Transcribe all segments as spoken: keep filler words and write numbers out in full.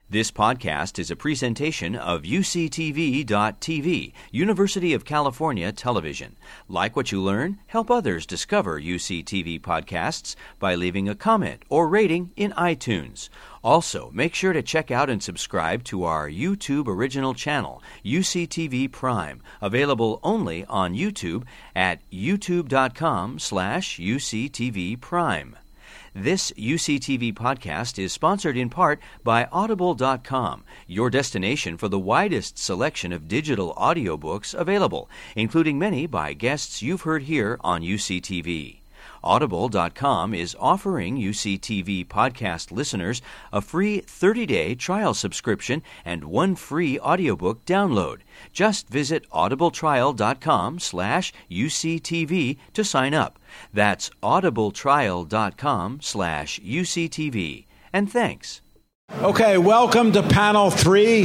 This podcast is a presentation of U C T V dot T V, University of California Television. Like what you learn? Help others discover U C T V podcasts by leaving a comment or rating in iTunes. Also, make sure to check out and subscribe to our YouTube original channel, U C T V Prime, available only on YouTube at youtube dot com slash U C T V Prime. This U C T V podcast is sponsored in part by Audible dot com, your destination for the widest selection of digital audiobooks available, including many by guests you've heard here on U C T V. Audible dot com is offering U C T V podcast listeners a free thirty-day trial subscription and one free audiobook download. Just visit audible trial dot com slash U C T V to sign up. That's audible trial dot com slash U C T V. And thanks. Okay, welcome to panel three.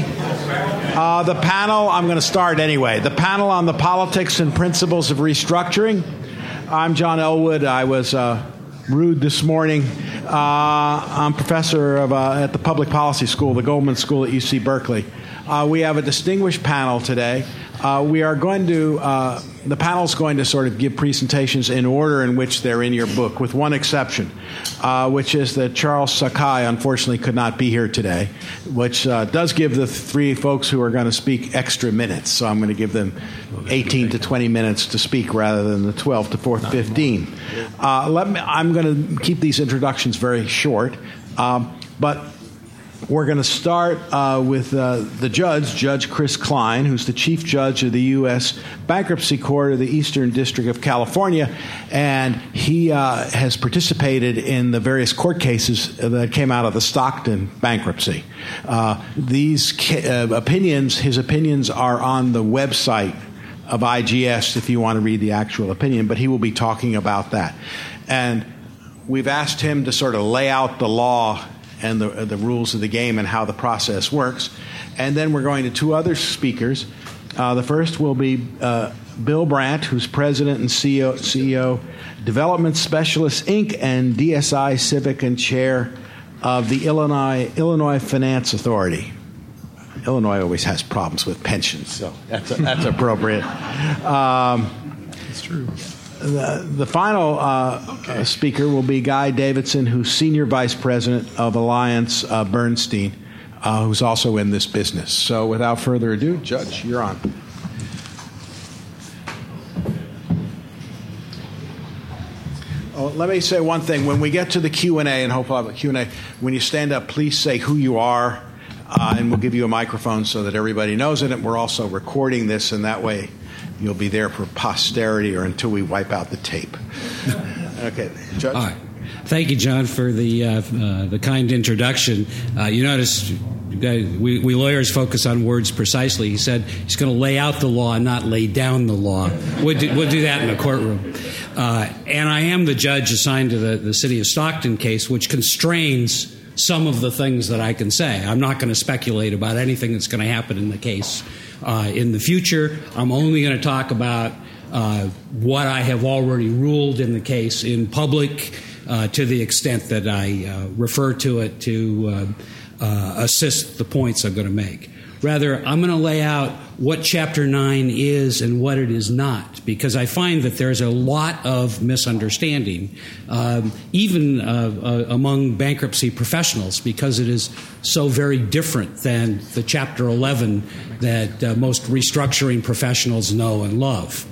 Uh, the panel, I'm going to start anyway. The panel on the politics and principles of restructuring. I'm John Elwood. I was uh, rude this morning. Uh, I'm professor of, uh, at the Public Policy School, the Goldman School at U C Berkeley. Uh, we have a distinguished panel today. Uh, we are going to, uh, the panel is going to sort of give presentations in order in which they're in your book, with one exception, uh, which is that Charles Sakai unfortunately could not be here today, which uh, does give the three folks who are going to speak extra minutes. So I'm going to give them eighteen to twenty minutes to speak rather than the twelve to fifteen. Uh, let me, I'm going to keep these introductions very short, um, but we're going to start uh, with uh, the judge, Judge Chris Klein, who's the chief judge of the U S Bankruptcy Court of the Eastern District of California, and he uh, has participated in the various court cases that came out of the Stockton bankruptcy. Uh, these ca- uh, opinions, his opinions are on the website of I G S if you want to read the actual opinion, but he will be talking about that. And we've asked him to sort of lay out the law and the, the rules of the game and how the process works. And then we're going to two other speakers. Uh, the first will be uh, Bill Brandt, who's president and C E O, C E O, Development Specialists, Incorporated, and D S I Civic and chair of the Illinois Illinois Finance Authority. Illinois always has problems with pensions, so that's, a, that's appropriate. Um, That's true. The, the final uh, okay. uh, speaker will be Guy Davidson, who's Senior Vice President of Alliance uh, Bernstein, uh, who's also in this business. So without further ado, Judge, you're on. Oh, let me say one thing. When we get to the Q and A, and hopefully I'll have a Q and A, when you stand up, please say who you are, uh, and we'll give you a microphone so that everybody knows it. And we're also recording this, and that way you'll be there for posterity or until we wipe out the tape. Okay, Judge. All right. Thank you, John, for the uh, uh, the kind introduction. Uh, you notice we, we lawyers focus on words precisely. He said he's going to lay out the law, not lay down the law. We'll do, we'll do that in the courtroom. Uh, and I am the judge assigned to the, the city of Stockton case, which constrains some of the things that I can say. I'm not going to speculate about anything that's going to happen in the case. Uh, in the future, I'm only going to talk about uh, what I have already ruled in the case in public uh, to the extent that I uh, refer to it to uh, uh, assist the points I'm going to make. Rather, I'm going to lay out what Chapter nine is and what it is not, because I find that there's a lot of misunderstanding, um, even uh, uh, among bankruptcy professionals, because it is so very different than the Chapter eleven that uh, most restructuring professionals know and love.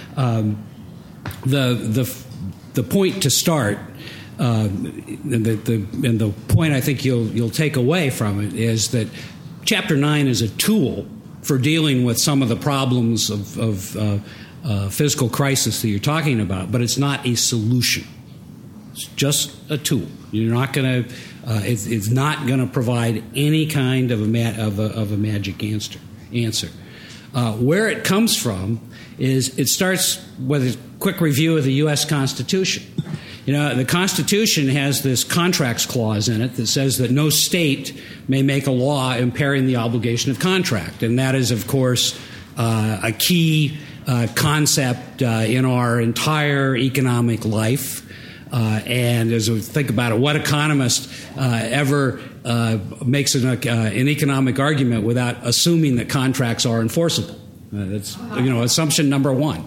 Um, the, the, the point to start, uh, and, the, the, and the point I think you'll, you'll take away from it is that Chapter nine is a tool for dealing with some of the problems of, of uh, uh, fiscal crisis that you're talking about, but it's not a solution. It's just a tool. You're not going to. Uh, it's, it's not going to provide any kind of a, ma- of a of a magic answer. Answer. Uh, where it comes from is it starts with a quick review of the U S Constitution. You know, the Constitution has this contracts clause in it that says that no state may make a law impairing the obligation of contract. And that is, of course, uh, a key uh, concept uh, in our entire economic life. Uh, and as we think about it, what economist uh, ever uh, uh, makes an, uh, an economic argument without assuming that contracts are enforceable. Uh, that's, you know, assumption number one.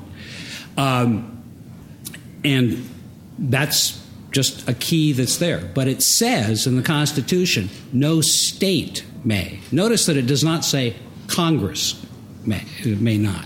Um, and that's just a key that's there. But it says in the Constitution, no state may. Notice that it does not say Congress may, may not.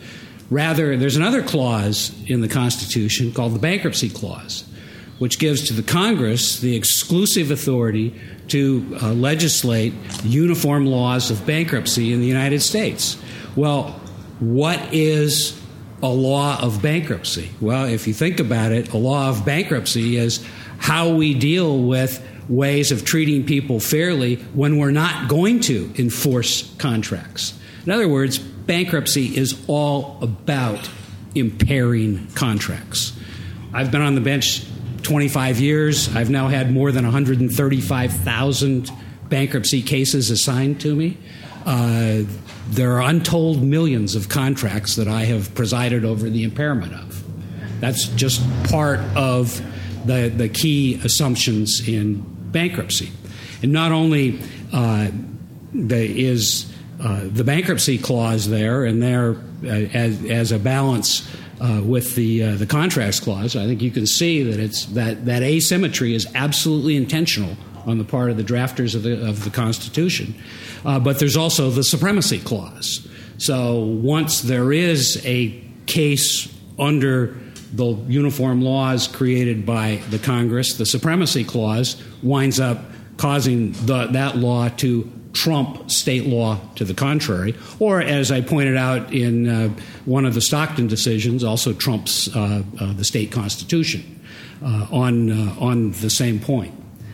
Rather, there's another clause in the Constitution called the Bankruptcy Clause, which gives to the Congress the exclusive authority to uh, legislate uniform laws of bankruptcy in the United States. Well, what is a law of bankruptcy? Well, if you think about it, a law of bankruptcy is how we deal with ways of treating people fairly when we're not going to enforce contracts. In other words, bankruptcy is all about impairing contracts. I've been on the bench twenty-five years. I've now had more than one hundred thirty-five thousand bankruptcy cases assigned to me. Uh, there are untold millions of contracts that I have presided over the impairment of. That's just part of the, the key assumptions in bankruptcy. And not only uh, the, is uh, the bankruptcy clause there, and there uh, as, as a balance uh, with the uh, the contracts clause, I think you can see that it's that, that asymmetry is absolutely intentional on the part of the drafters of the of the Constitution. Uh, but there's also the supremacy clause. So once there is a case under the uniform laws created by the Congress, the supremacy clause winds up causing the, that law to trump state law to the contrary, or as I pointed out in uh, one of the Stockton decisions, also trumps uh, uh, the state constitution uh, on uh, on the same point.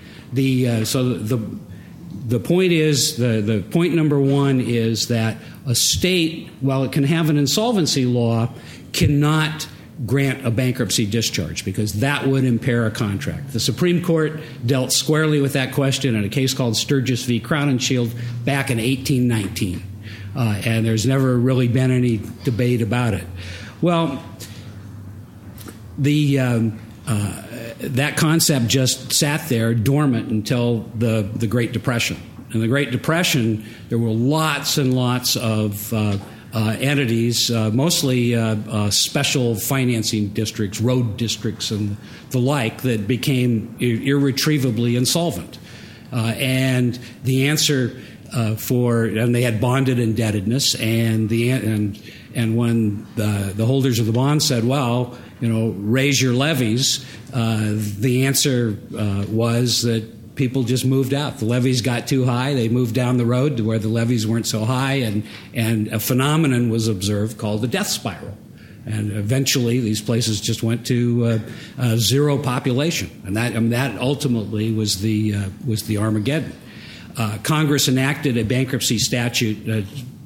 The uh, so the the point is the the point number one is that a state, while it can have an insolvency law, cannot grant a bankruptcy discharge because that would impair a contract. The Supreme Court dealt squarely with that question in a case called Sturgis v. Crowninshield back in eighteen nineteen, uh, and there's never really been any debate about it. Well, the um, uh, that concept just sat there dormant until the, the Great Depression. In the Great Depression, there were lots and lots of uh, uh, entities, uh, mostly uh, uh, special financing districts, road districts, and the like, that became ir- irretrievably insolvent. Uh, and the answer uh, for, and they had bonded indebtedness, and the and and when the, the holders of the bonds said, well, you know, raise your levies, uh, the answer uh, was that people just moved out. The levies got too high. They moved down the road to where the levies weren't so high, and, and a phenomenon was observed called the death spiral. And eventually these places just went to uh, uh, zero population. And that, I mean, that ultimately was the, uh, was the Armageddon. Uh, Congress enacted a bankruptcy statute uh,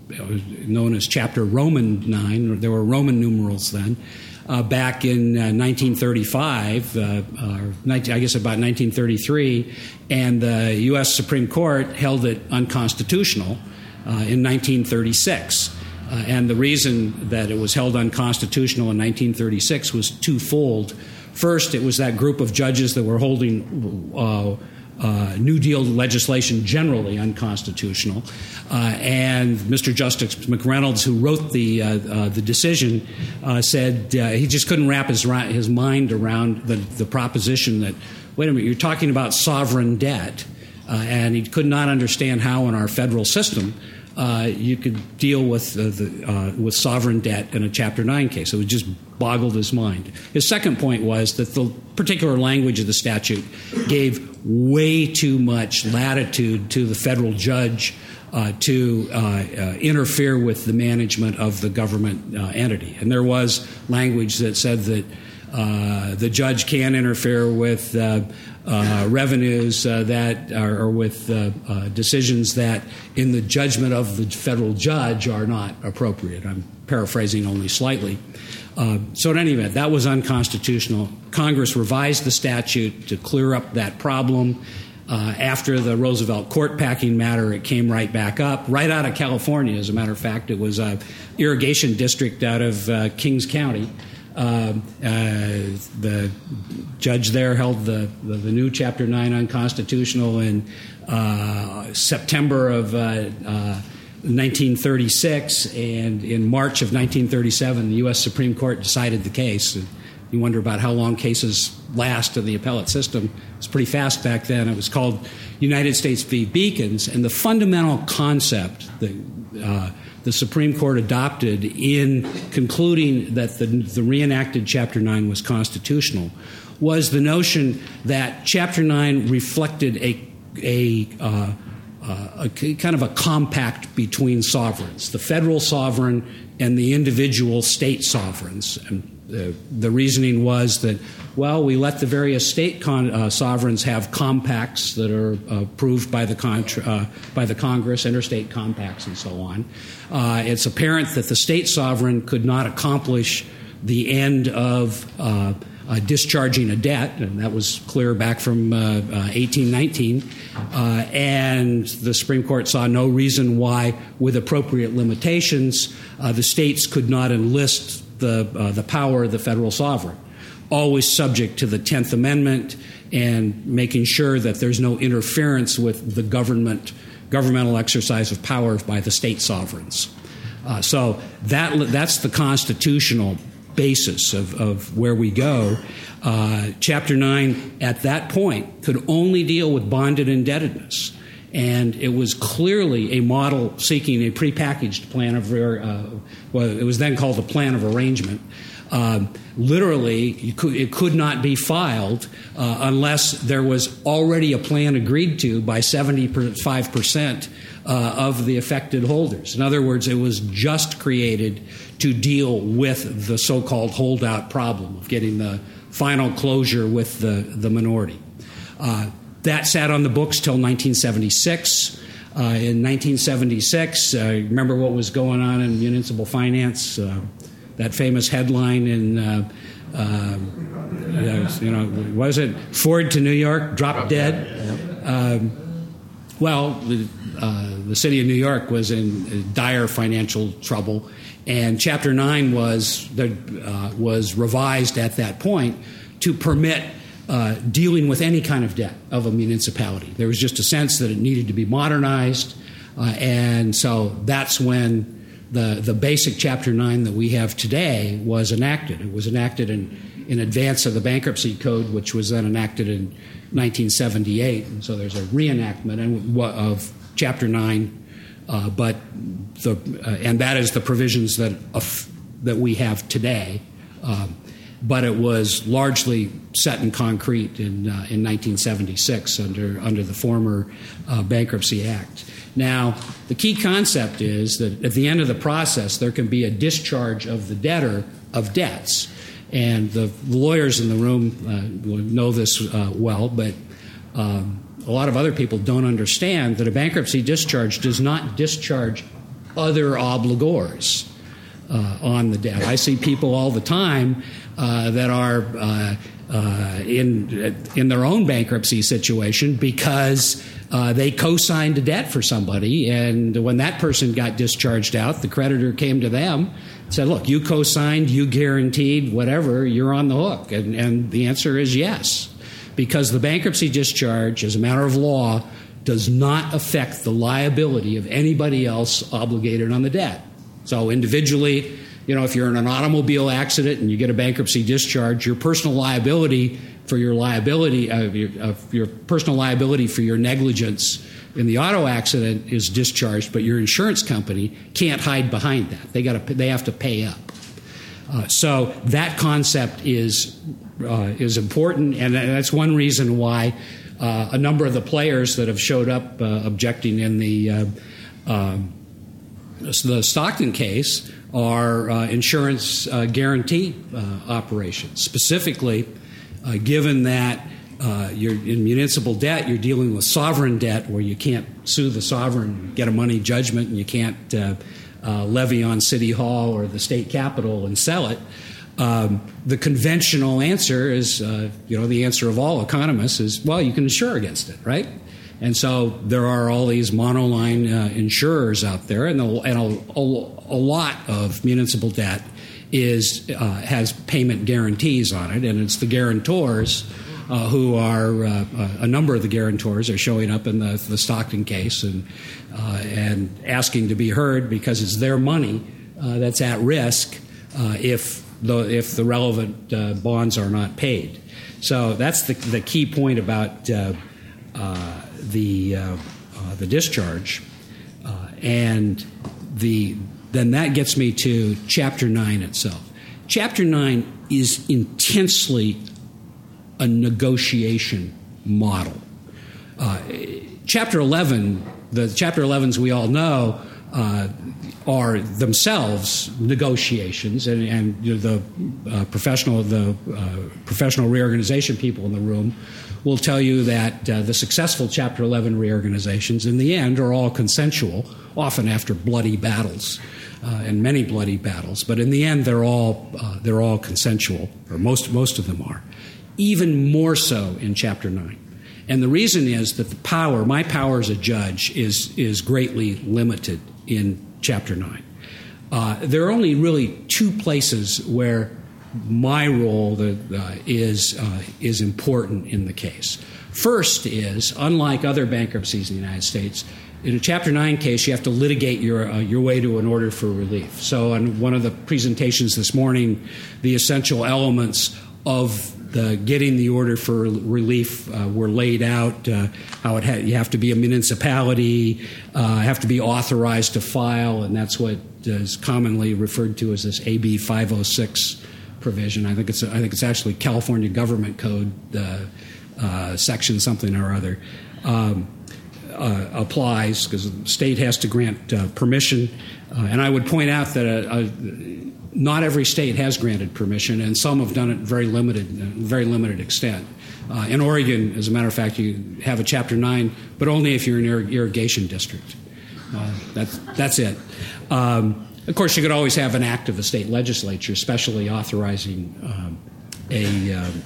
known as Chapter Roman nine. There were Roman numerals then. Uh, back in uh, nineteen thirty-five, uh, uh, nineteen, I guess about nineteen thirty-three, and the U S Supreme Court held it unconstitutional uh, in nineteen thirty-six. Uh, and the reason that it was held unconstitutional in nineteen thirty-six was twofold. First, it was that group of judges that were holding uh, Uh, New Deal legislation generally unconstitutional, uh, and Mister Justice McReynolds, who wrote the uh, uh, the decision, uh, said uh, he just couldn't wrap his his mind around the, the proposition that, wait a minute, you're talking about sovereign debt, uh, and he could not understand how in our federal system uh, you could deal with uh, the uh, with sovereign debt in a Chapter nine case. It would just boggled his mind. His second point was that the particular language of the statute gave way too much latitude to the federal judge uh, to uh, uh, interfere with the management of the government uh, entity. And there was language that said that uh, the judge can interfere with uh, uh, revenues uh, that are, or with uh, uh, decisions that, in the judgment of the federal judge, are not appropriate. I'm paraphrasing only slightly. Uh, so in any event, that was unconstitutional. Congress revised the statute to clear up that problem. Uh, after the Roosevelt court packing matter, it came right back up, right out of California, as a matter of fact. It was an irrigation district out of uh, Kings County Uh, uh, the judge there held the, the, the new Chapter nine unconstitutional in uh, September of uh, uh, nineteen thirty-six, and in March of nineteen thirty-seven, the U S Supreme Court decided the case. And you wonder about how long cases last in the appellate system. It was pretty fast back then. It was called United States v. Beacons, and the fundamental concept that uh, the Supreme Court adopted in concluding that the, the reenacted Chapter nine was constitutional was the notion that Chapter nine reflected a, a, uh, uh, a kind of a compact between sovereigns, the federal sovereign and the individual state sovereigns. And the, the reasoning was that, well, we let the various state con- uh, sovereigns have compacts that are uh, approved by the, contra- uh, by the Congress, interstate compacts and so on. Uh, it's apparent that the state sovereign could not accomplish the end of uh, uh, discharging a debt, and that was clear back from uh, uh, eighteen nineteen. Uh, and the Supreme Court saw no reason why, with appropriate limitations, uh, the states could not enlist the uh, the power of the federal sovereign, always subject to the tenth Amendment and making sure that there's no interference with the government governmental exercise of power by the state sovereigns. Uh, so that that's the constitutional basis of, of where we go. Uh, Chapter nine at that point could only deal with bonded indebtedness. And it was clearly a model seeking a prepackaged plan of, uh, well, it was then called a plan of arrangement. Um, literally, you could, it could not be filed uh, unless there was already a plan agreed to by seventy-five percent uh, of the affected holders. In other words, it was just created to deal with the so-called holdout problem of getting the final closure with the, the minority. Uh, That sat on the books till nineteen seventy-six. Uh, in nineteen seventy-six, uh, remember what was going on in municipal finance? Uh, that famous headline in, uh, uh, you know, was it Ford to New York, dropped dead? Um, well, uh, the city of New York was in dire financial trouble, and Chapter nine was uh, was revised at that point to permit Uh, dealing with any kind of debt of a municipality. There was just a sense that it needed to be modernized, uh, and so that's when the the basic Chapter nine that we have today was enacted. It was enacted in, in advance of the Bankruptcy Code, which was then enacted in nineteen seventy-eight, and so there's a reenactment of Chapter nine, uh, but the uh, and that is the provisions that uh, that we have today. Um, But it was largely set in concrete in uh, in nineteen seventy-six under under the former uh, Bankruptcy Act. Now, the key concept is that at the end of the process, there can be a discharge of the debtor of debts, and the lawyers in the room uh, know this uh, well, but um, a lot of other people don't understand that a bankruptcy discharge does not discharge other obligors uh, on the debt. I see people all the time Uh, that are uh, uh, in in their own bankruptcy situation because uh, they co-signed a debt for somebody, and when that person got discharged out, the creditor came to them and said, look, you co-signed, you guaranteed, whatever, you're on the hook. And, and the answer is yes, because the bankruptcy discharge, as a matter of law, does not affect the liability of anybody else obligated on the debt. So individually, you know, if you're in an automobile accident and you get a bankruptcy discharge, your personal liability for your liability, uh, your, uh, your personal liability for your negligence in the auto accident is discharged, but your insurance company can't hide behind that. They got to, they have to pay up. Uh, so that concept is uh, is important, and that's one reason why uh, a number of the players that have showed up uh, objecting in the uh, uh, the Stockton case are uh, insurance uh, guarantee uh, operations. Specifically, uh, given that uh, you're in municipal debt, you're dealing with sovereign debt where you can't sue the sovereign, get a money judgment, and you can't uh, uh, levy on City Hall or the state capitol and sell it. Um, the conventional answer is, uh, you know, the answer of all economists is, well, you can insure against it, right? And so there are all these monoline uh, insurers out there, and, a, and a, a, a lot of municipal debt is uh, has payment guarantees on it, and it's the guarantors uh, who are uh, a number of the guarantors are showing up in the, the Stockton case and uh, and asking to be heard because it's their money uh, that's at risk uh, if the if the relevant uh, bonds are not paid. So that's the the key point about uh, uh, the uh, uh, the discharge, uh, and the then that gets me to Chapter nine itself. Chapter nine is intensely a negotiation model. Uh, Chapter eleven, the Chapter elevens we all know uh, are themselves negotiations, and, and you know, the uh, professional the uh, professional reorganization people in the room will tell you that uh, the successful Chapter eleven reorganizations in the end are all consensual, often after bloody battles. Uh, and many bloody battles, but in the end, they're all uh, they're all consensual, or most most of them are. Even more so in Chapter nine, and the reason is that the power, my power as a judge, is is greatly limited in Chapter nine. Uh, there are only really two places where my role the, uh, is uh, is important in the case. First is, unlike other bankruptcies in the United States, in a Chapter nine case, you have to litigate your uh, your way to an order for relief. So on one of the presentations this morning, the essential elements of the getting the order for relief uh, were laid out, uh, how it ha- you have to be a municipality, uh, have to be authorized to file, and that's what is commonly referred to as this A B five oh six provision. I think it's I think it's actually California Government Code uh, uh, section something or other. Um, Uh, applies because the state has to grant uh, permission. Uh, and I would point out that a, a, not every state has granted permission, and some have done it very limited, very limited extent. Uh, in Oregon, as a matter of fact, you have a Chapter nine, but only if you're in an irrigation district. Uh, that's, that's it. Um, of course, you could always have an act of the state legislature, especially authorizing um, a, um,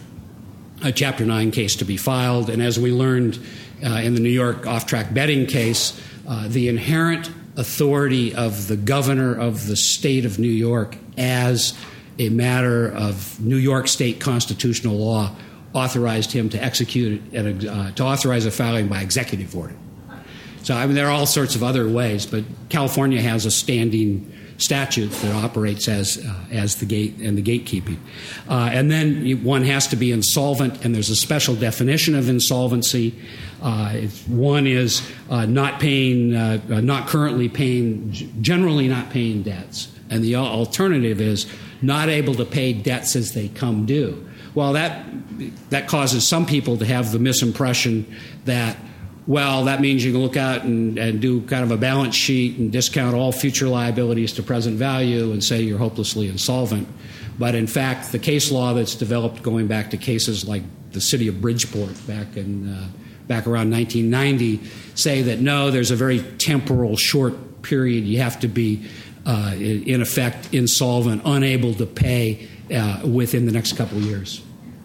a Chapter nine case to be filed. And as we learned Uh, in the New York off-track betting case, uh, the inherent authority of the governor of the state of New York as a matter of New York state constitutional law authorized him to execute it, and, uh, to authorize a filing by executive order. So, I mean, there are all sorts of other ways, but California has a standing statute that operates as uh, as the gate and the gatekeeping. Uh, and then you, one has to be insolvent, and there's a special definition of insolvency. Uh, one is uh, not paying, uh, uh, not currently paying, generally not paying debts. And the alternative is not able to pay debts as they come due. Well, that that causes some people to have the misimpression that, well, that means you can look out and, and do kind of a balance sheet and discount all future liabilities to present value and say you're hopelessly insolvent. But in fact, the case law that's developed going back to cases like the city of Bridgeport back in uh, back around nineteen ninety say that no, there's a very temporal, short period. You have to be, uh, in effect, insolvent, unable to pay uh, within the next couple of years.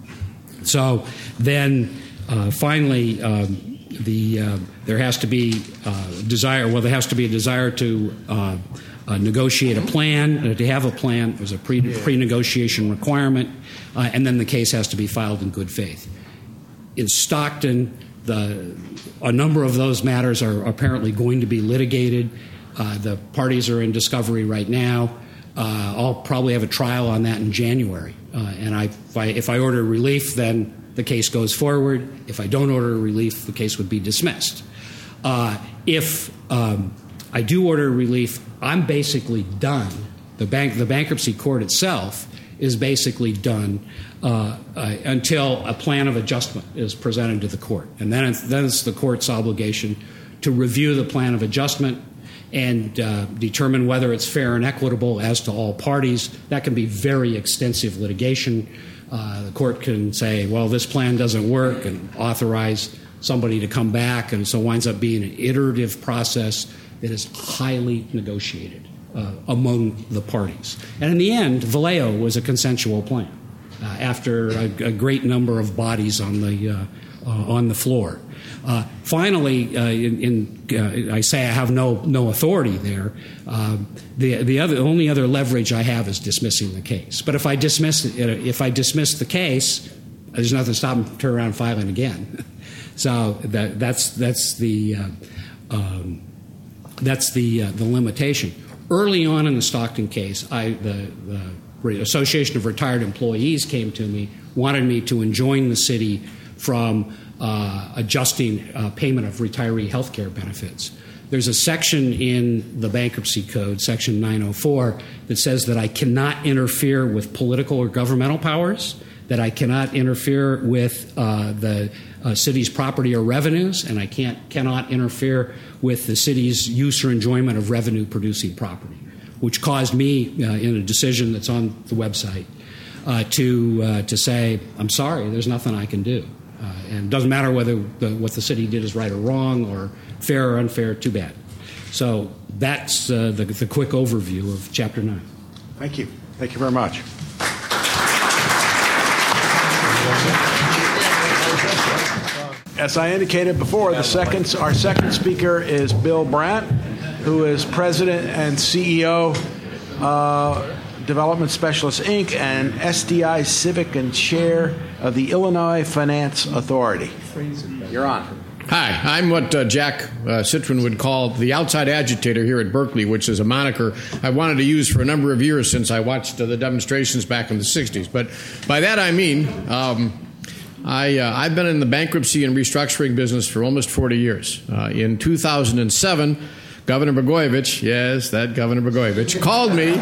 So then uh, finally, um, The uh, there has to be uh, desire. Well, there has to be a desire to uh, uh, negotiate a plan. Uh, to have a plan, there's a pre pre-negotiation requirement, uh, and then the case has to be filed in good faith. In Stockton, the a number of those matters are apparently going to be litigated. Uh, the parties are in discovery right now. Uh, I'll probably have a trial on that in January, uh, and I if, I if I order relief, then the case goes forward. If I don't order relief, the case would be dismissed. Uh, if um, I do order relief, I'm basically done. The bank, the bankruptcy court itself is basically done uh, uh, until a plan of adjustment is presented to the court, and then it's, then it's the court's obligation to review the plan of adjustment and uh, determine whether it's fair and equitable as to all parties. That can be very extensive litigation. Uh, the court can say, well, this plan doesn't work, and authorize somebody to come back, and so it winds up being an iterative process that is highly negotiated uh, among the parties. And in the end, Vallejo was a consensual plan uh, after a, a great number of bodies on the uh, uh, on the floor. Uh, finally, uh, in, in uh, I say I have no no authority there. Uh, the the other only other leverage I have is dismissing the case. But if I dismiss if I dismiss the case, there's nothing to stop them from turning around and filing again. So that that's that's the uh, um, that's the uh, the limitation. Early on in the Stockton case, I the, the Association of Retired Employees came to me, wanted me to enjoin the city from Uh, adjusting uh, payment of retiree health care benefits. There's a section in the Bankruptcy Code, Section nine oh four, that says that I cannot interfere with political or governmental powers, that I cannot interfere with uh, the uh, city's property or revenues, and I can't cannot interfere with the city's use or enjoyment of revenue-producing property, which caused me, uh, in a decision that's on the website, uh, to uh, to say, I'm sorry, there's nothing I can do. Uh, and it doesn't matter whether the, what the city did is right or wrong or fair or unfair, too bad. So that's uh, the, the quick overview of Chapter nine. Thank you. Thank you very much. As I indicated before, the second, our second speaker is Bill Brandt, who is President and C E O uh, Development Specialists, Incorporated, and S D I Civic and Chair of the Illinois Finance Authority. You're on. Hi, I'm what uh, Jack uh, Citron would call the outside agitator here at Berkeley, which is a moniker I wanted to use for a number of years since I watched uh, the demonstrations back in the sixties. But by that I mean um, I, uh, I've been in the bankruptcy and restructuring business for almost forty years. Uh, in two thousand seven, Governor Blagojevich, yes, that Governor Blagojevich, called me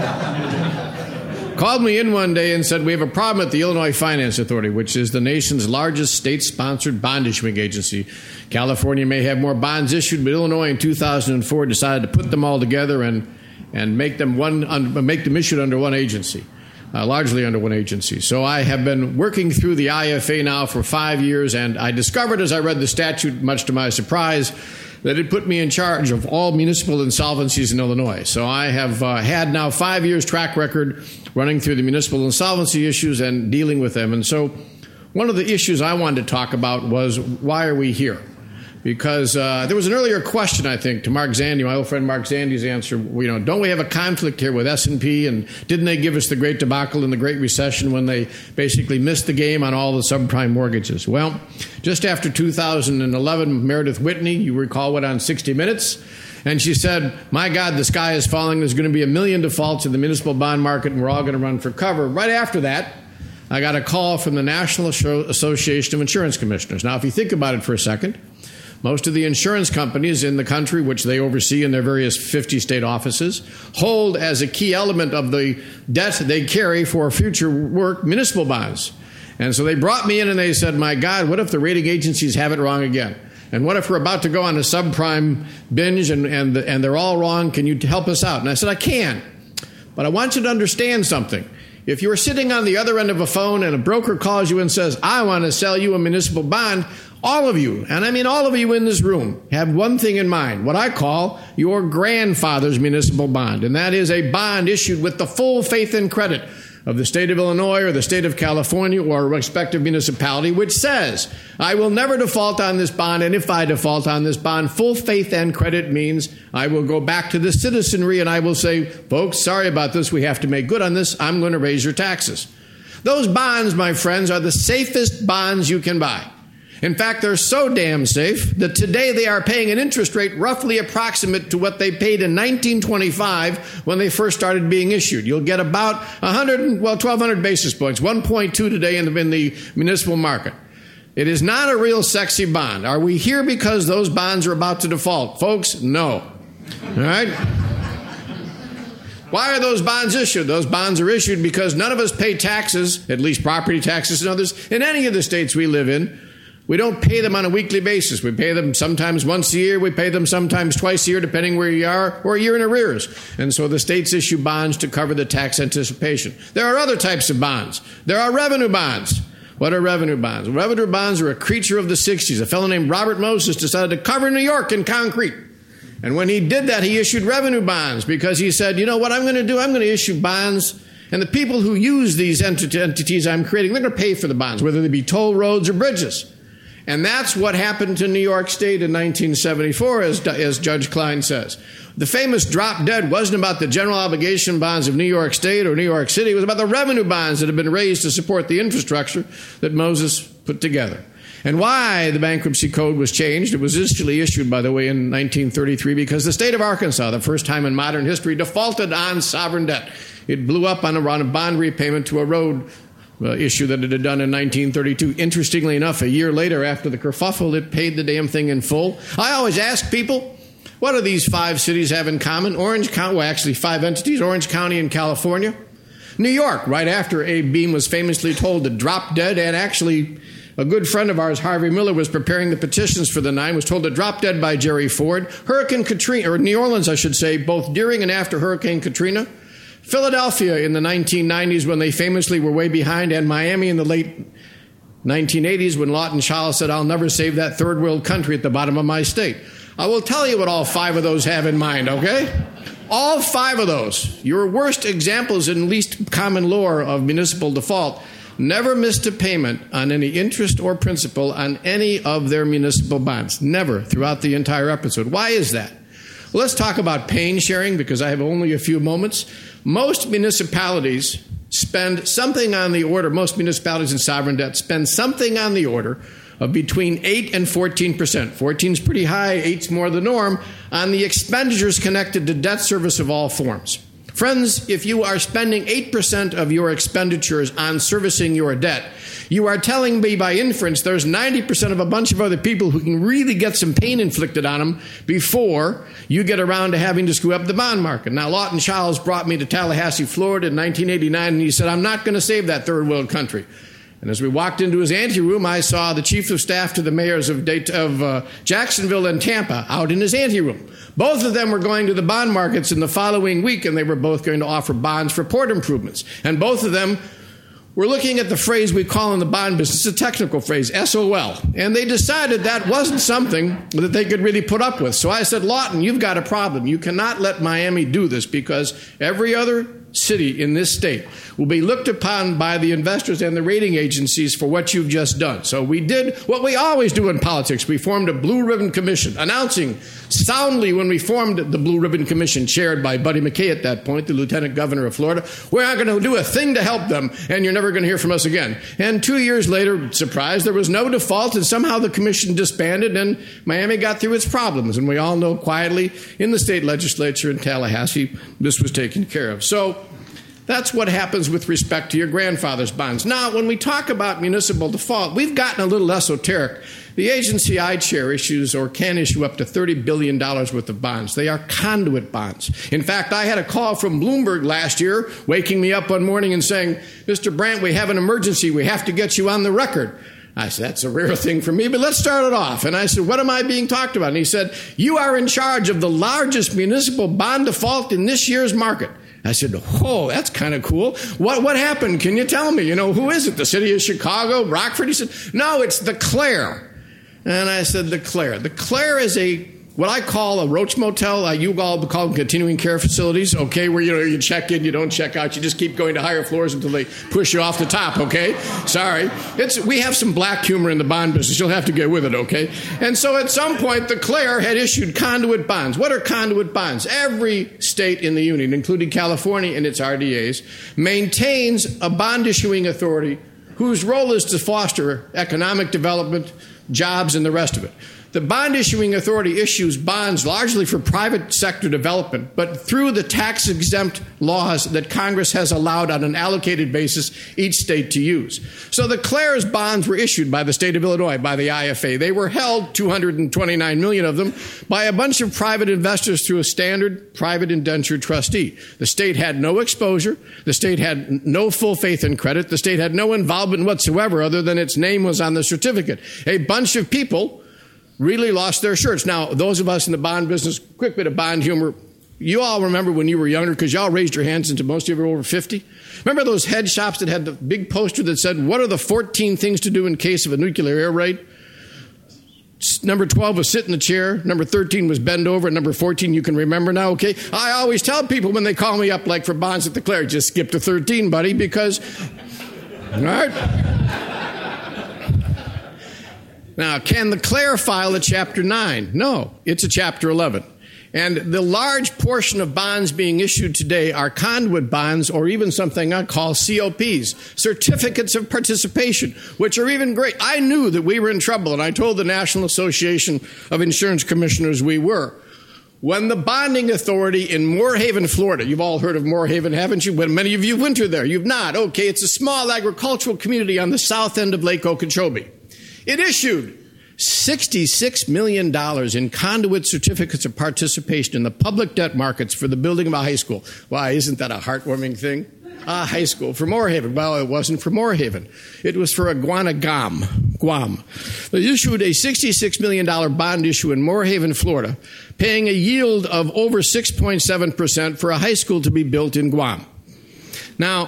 called me in one day and said, we have a problem at the Illinois Finance Authority, which is the nation's largest state-sponsored bond issuing agency. California may have more bonds issued, but Illinois in two thousand four decided to put them all together and, and make them one un, make them issued under one agency, uh, largely under one agency. So I have been working through the I F A now for five years, and I discovered as I read the statute, much to my surprise, that it put me in charge of all municipal insolvencies in Illinois. So I have uh, had now five years track record running through the municipal insolvency issues and dealing with them. And so one of the issues I wanted to talk about was, why are we here? Because uh, there was an earlier question, I think, to Mark Zandi, my old friend Mark Zandi's answer, you know, don't we have a conflict here with S and P, and didn't they give us the great debacle in the Great Recession when they basically missed the game on all the subprime mortgages? Well, just after two thousand eleven, Meredith Whitney, you recall, went on sixty minutes, and she said, my God, the sky is falling. There's going to be a million defaults in the municipal bond market, and we're all going to run for cover. Right after that, I got a call from the National Association of Insurance Commissioners. Now, if you think about it for a second, most of the insurance companies in the country, which they oversee in their various fifty state offices, hold as a key element of the debt they carry for future work municipal bonds. And so they brought me in and they said, my God, what if the rating agencies have it wrong again? And what if we're about to go on a subprime binge and, and, the, and they're all wrong? Can you help us out? And I said, I can. But I want you to understand something. If you're sitting on the other end of a phone and a broker calls you and says, I want to sell you a municipal bond, all of you, and I mean all of you in this room, have one thing in mind, what I call your grandfather's municipal bond, and that is a bond issued with the full faith and credit of the state of Illinois or the state of California or a respective municipality, which says, I will never default on this bond, and if I default on this bond, full faith and credit means I will go back to the citizenry and I will say, folks, sorry about this, we have to make good on this, I'm going to raise your taxes. Those bonds, my friends, are the safest bonds you can buy. In fact, they're so damn safe that today they are paying an interest rate roughly approximate to what they paid in nineteen twenty-five when they first started being issued. You'll get about one hundred, well, twelve hundred basis points, one point two today in the, in the municipal market. It is not a real sexy bond. Are we here because those bonds are about to default? Folks, no. All right? Why are those bonds issued? Those bonds are issued because none of us pay taxes, at least property taxes and others, in any of the states we live in. We don't pay them on a weekly basis. We pay them sometimes once a year. We pay them sometimes twice a year, depending where you are, or a year in arrears. And so the states issue bonds to cover the tax anticipation. There are other types of bonds. There are revenue bonds. What are revenue bonds? Revenue bonds are a creature of the sixties. A fellow named Robert Moses decided to cover New York in concrete. And when he did that, he issued revenue bonds because he said, you know what I'm going to do? I'm going to issue bonds, and the people who use these ent- entities I'm creating, they're going to pay for the bonds, whether they be toll roads or bridges. And that's what happened to New York State in nineteen seventy-four, as, as Judge Klein says. The famous drop dead wasn't about the general obligation bonds of New York State or New York City. It was about the revenue bonds that had been raised to support the infrastructure that Moses put together. And why the bankruptcy code was changed, it was initially issued, by the way, in nineteen thirty-three, because the state of Arkansas, the first time in modern history, defaulted on sovereign debt. It blew up on a, on a bond repayment to a road uh, issue that it had done in nineteen thirty-two. Interestingly enough, a year later, after the kerfuffle, it paid the damn thing in full. I always ask people, what do these five cities have in common? Orange County, well, actually five entities, Orange County in California. New York, right after Abe Beame was famously told to drop dead, and actually a good friend of ours, Harvey Miller, was preparing the petitions for the nine, was told to drop dead by Jerry Ford. Hurricane Katrina, or New Orleans, I should say, both during and after Hurricane Katrina. Philadelphia in the nineteen nineties when they famously were way behind, and Miami in the late nineteen eighties when Lawton Chiles said, I'll never save that third world country at the bottom of my state. I will tell you what all five of those have in mind, okay? All five of those, your worst examples in least common lore of municipal default, never missed a payment on any interest or principal on any of their municipal bonds. Never throughout the entire episode. Why is that? Well, let's talk about pain sharing because I have only a few moments. Most municipalities spend something on the order, most municipalities in sovereign debt spend something on the order of between eight and fourteen percent. fourteen is pretty high, eight's more the norm, on the expenditures connected to debt service of all forms. Friends, if you are spending eight percent of your expenditures on servicing your debt, you are telling me by inference there's ninety percent of a bunch of other people who can really get some pain inflicted on them before you get around to having to screw up the bond market. Now, Lawton Chiles brought me to Tallahassee, Florida in nineteen eighty-nine, and he said, I'm not going to save that third world country. And as we walked into his anteroom, I saw the chief of staff to the mayors of, Dayt- of uh, Jacksonville and Tampa out in his anteroom. Both of them were going to the bond markets in the following week, and they were both going to offer bonds for port improvements. And both of them were looking at the phrase we call in the bond business, a technical phrase, S O L. And they decided that wasn't something that they could really put up with. So I said, Lawton, you've got a problem. You cannot let Miami do this because every other city in this state will be looked upon by the investors and the rating agencies for what you've just done. So we did what we always do in politics. We formed a Blue Ribbon Commission, announcing soundly when we formed the Blue Ribbon Commission, chaired by Buddy McKay at that point, the lieutenant governor of Florida, we're not going to do a thing to help them, and you're never going to hear from us again. And two years later, surprise, there was no default, and somehow the commission disbanded, and Miami got through its problems. And we all know quietly in the state legislature in Tallahassee, this was taken care of. So that's what happens with respect to your grandfather's bonds. Now, when we talk about municipal default, we've gotten a little esoteric. The agency I chair issues or can issue up to thirty billion dollars worth of bonds. They are conduit bonds. In fact, I had a call from Bloomberg last year, waking me up one morning and saying, Mister Brandt, we have an emergency. We have to get you on the record. I said, that's a rare thing for me, but let's start it off. And I said, what am I being talked about? And he said, you are in charge of the largest municipal bond default in this year's market. I said, oh, that's kind of cool. What what happened? Can you tell me? You know, who is it? The city of Chicago? Rockford? He said, no, it's the Claire. And I said, the Claire. The Claire is a, what I call a roach motel. Uh, you all call them continuing care facilities, okay, where you know you check in, you don't check out. You just keep going to higher floors until they push you off the top, okay? Sorry. It's we have some black humor in the bond business. You'll have to get with it, okay? And so at some point, the Claire had issued conduit bonds. What are conduit bonds? Every state in the union, including California and its R D As, maintains a bond issuing authority whose role is to foster economic development, jobs, and the rest of it. The bond issuing authority issues bonds largely for private sector development, but through the tax exempt laws that Congress has allowed on an allocated basis each state to use. So the Claire's bonds were issued by the state of Illinois, by the I F A. They were held, two hundred twenty-nine million of them, by a bunch of private investors through a standard private indentured trustee. The state had no exposure. The state had no full faith and credit. The state had no involvement whatsoever other than its name was on the certificate. A bunch of people really lost their shirts. Now, those of us in the bond business, quick bit of bond humor. You all remember when you were younger, because y'all raised your hands into most of you were over fifty. Remember those head shops that had the big poster that said, what are the fourteen things to do in case of a nuclear air raid? Number twelve was sit in the chair. Number thirteen was bend over. And number fourteen, you can remember now, okay? I always tell people when they call me up, like for bonds at the Claire, just skip to thirteen, buddy, because, all right. Now, can the Clare file a Chapter nine? No, it's a Chapter eleven. And the large portion of bonds being issued today are conduit bonds, or even something I call C O Ps, certificates of participation, which are even great. I knew that we were in trouble, and I told the National Association of Insurance Commissioners we were. When the bonding authority in Moorhaven, Florida, you've all heard of Moorhaven, haven't you? Well, many of you went to there. You've not. Okay, it's a small agricultural community on the south end of Lake Okeechobee. It issued sixty-six million dollars in conduit certificates of participation in the public debt markets for the building of a high school. Why, isn't that a heartwarming thing? A high school for Moorhaven. Well, it wasn't for Moorhaven. It was for Aguanagam, Guam. They issued a sixty-six million dollars bond issue in Moorhaven, Florida, paying a yield of over six point seven percent for a high school to be built in Guam. Now,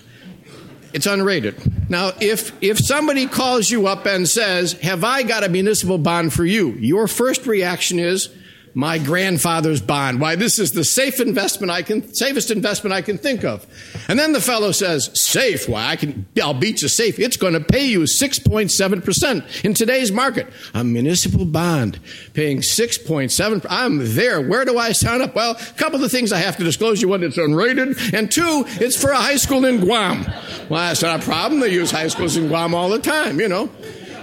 it's unrated. Now, if if somebody calls you up and says, have I got a municipal bond for you? Your first reaction is, my grandfather's bond. Why, this is the safe investment I can, safest investment I can think of. And then the fellow says, safe? Why, I can, I'll beat you safe. It's going to pay you six point seven percent in today's market. A municipal bond paying six point seven percent. I'm there. Where do I sign up? Well, a couple of things I have to disclose you. One, it's unrated. And two, it's for a high school in Guam. Well, that's not a problem. They use high schools in Guam all the time, you know.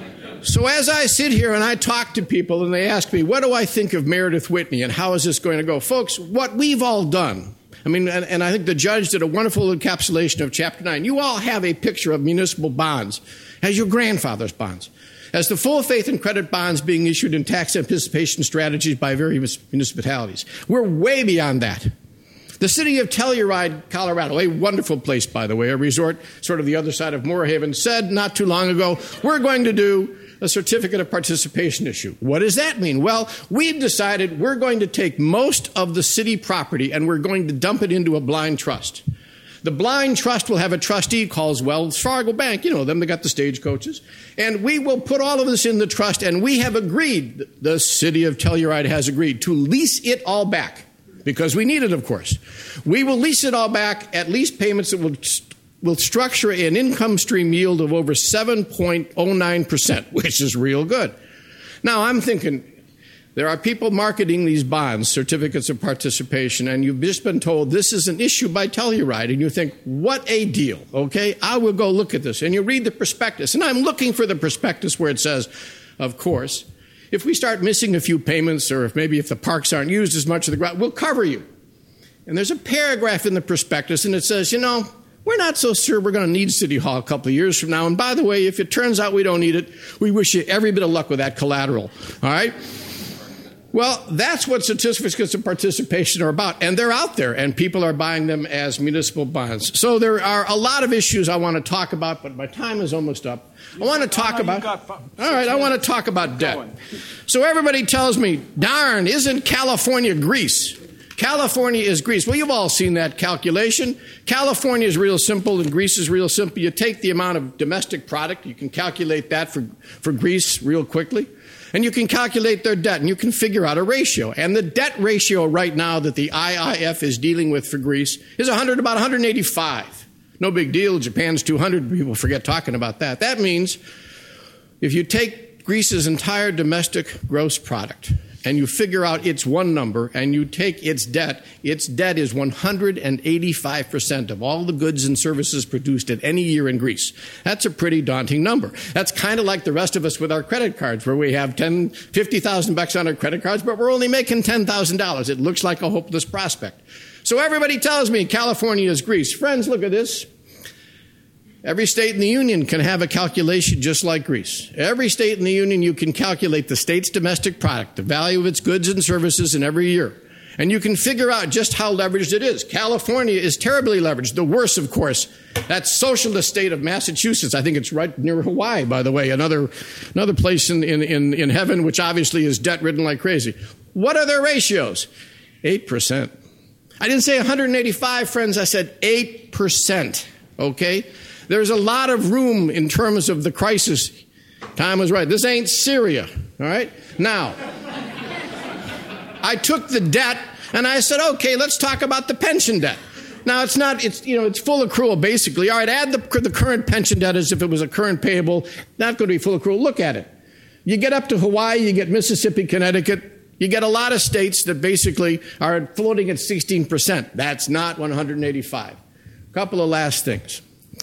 So as I sit here and I talk to people and they ask me, what do I think of Meredith Whitney and how is this going to go? Folks, what we've all done, I mean, and, and I think the judge did a wonderful encapsulation of Chapter nine. You all have a picture of municipal bonds as your grandfather's bonds, as the full faith and credit bonds being issued in tax anticipation strategies by various municipalities. We're way beyond that. The city of Telluride, Colorado, a wonderful place, by the way, a resort sort of the other side of Moorhaven, said not too long ago, we're going to do a certificate of participation issue. What does that mean? Well, we've decided we're going to take most of the city property and we're going to dump it into a blind trust. The blind trust will have a trustee called Wells Fargo Bank. You know them, they got the stagecoaches. And we will put all of this in the trust, and we have agreed, the city of Telluride has agreed, to lease it all back. Because we need it, of course. We will lease it all back at lease payments that will will structure an income stream yield of over seven point oh nine percent, which is real good. Now, I'm thinking, there are people marketing these bonds, certificates of participation, and you've just been told this is an issue by Telluride, and you think, what a deal, okay? I will go look at this. And you read the prospectus, and I'm looking for the prospectus where it says, of course, if we start missing a few payments, or if maybe if the parks aren't used as much of the ground, we'll cover you. And there's a paragraph in the prospectus, and it says, you know, we're not so sure we're going to need City Hall a couple of years from now. And by the way, if it turns out we don't need it, we wish you every bit of luck with that collateral. All right? Well, that's what certificates of participation are about. And they're out there, and people are buying them as municipal bonds. So there are a lot of issues I want to talk about, but my time is almost up. I want to talk about... All right, I want to talk about debt. So everybody tells me, darn, isn't California Greece? California is Greece. Well, you've all seen that calculation. California is real simple and Greece is real simple. You take the amount of domestic product, you can calculate that for, for Greece real quickly, and you can calculate their debt, and you can figure out a ratio. And the debt ratio right now that the I I F is dealing with for Greece is one hundred, about one hundred eighty-five. No big deal. Japan's two hundred. People forget talking about that. That means if you take Greece's entire domestic gross product and you figure out its one number, and you take its debt, its debt is one hundred eighty-five percent of all the goods and services produced in any year in Greece. That's a pretty daunting number. That's kind of like the rest of us with our credit cards, where we have ten, fifty thousand bucks on our credit cards, but we're only making ten thousand dollars. It looks like a hopeless prospect. So everybody tells me California is Greece. Friends, look at this. Every state in the union can have a calculation just like Greece. Every state in the union, you can calculate the state's domestic product, the value of its goods and services in every year. And you can figure out just how leveraged it is. California is terribly leveraged. The worst, of course, that socialist state of Massachusetts. I think it's right near Hawaii, by the way, another, another place in, in, in, in heaven, which obviously is debt-ridden like crazy. What are their ratios? eight percent. I didn't say one hundred eighty-five, friends. I said eight percent, okay? There's a lot of room in terms of the crisis. Tom was right. This ain't Syria, all right? Now, I took the debt and I said, okay, let's talk about the pension debt. Now, it's not, it's, you know, it's full accrual, basically. All right, add the, the current pension debt as if it was a current payable. Not going to be full accrual. Look at it. You get up to Hawaii, you get Mississippi, Connecticut, you get a lot of states that basically are floating at sixteen percent. That's not one hundred eighty-five. A couple of last things.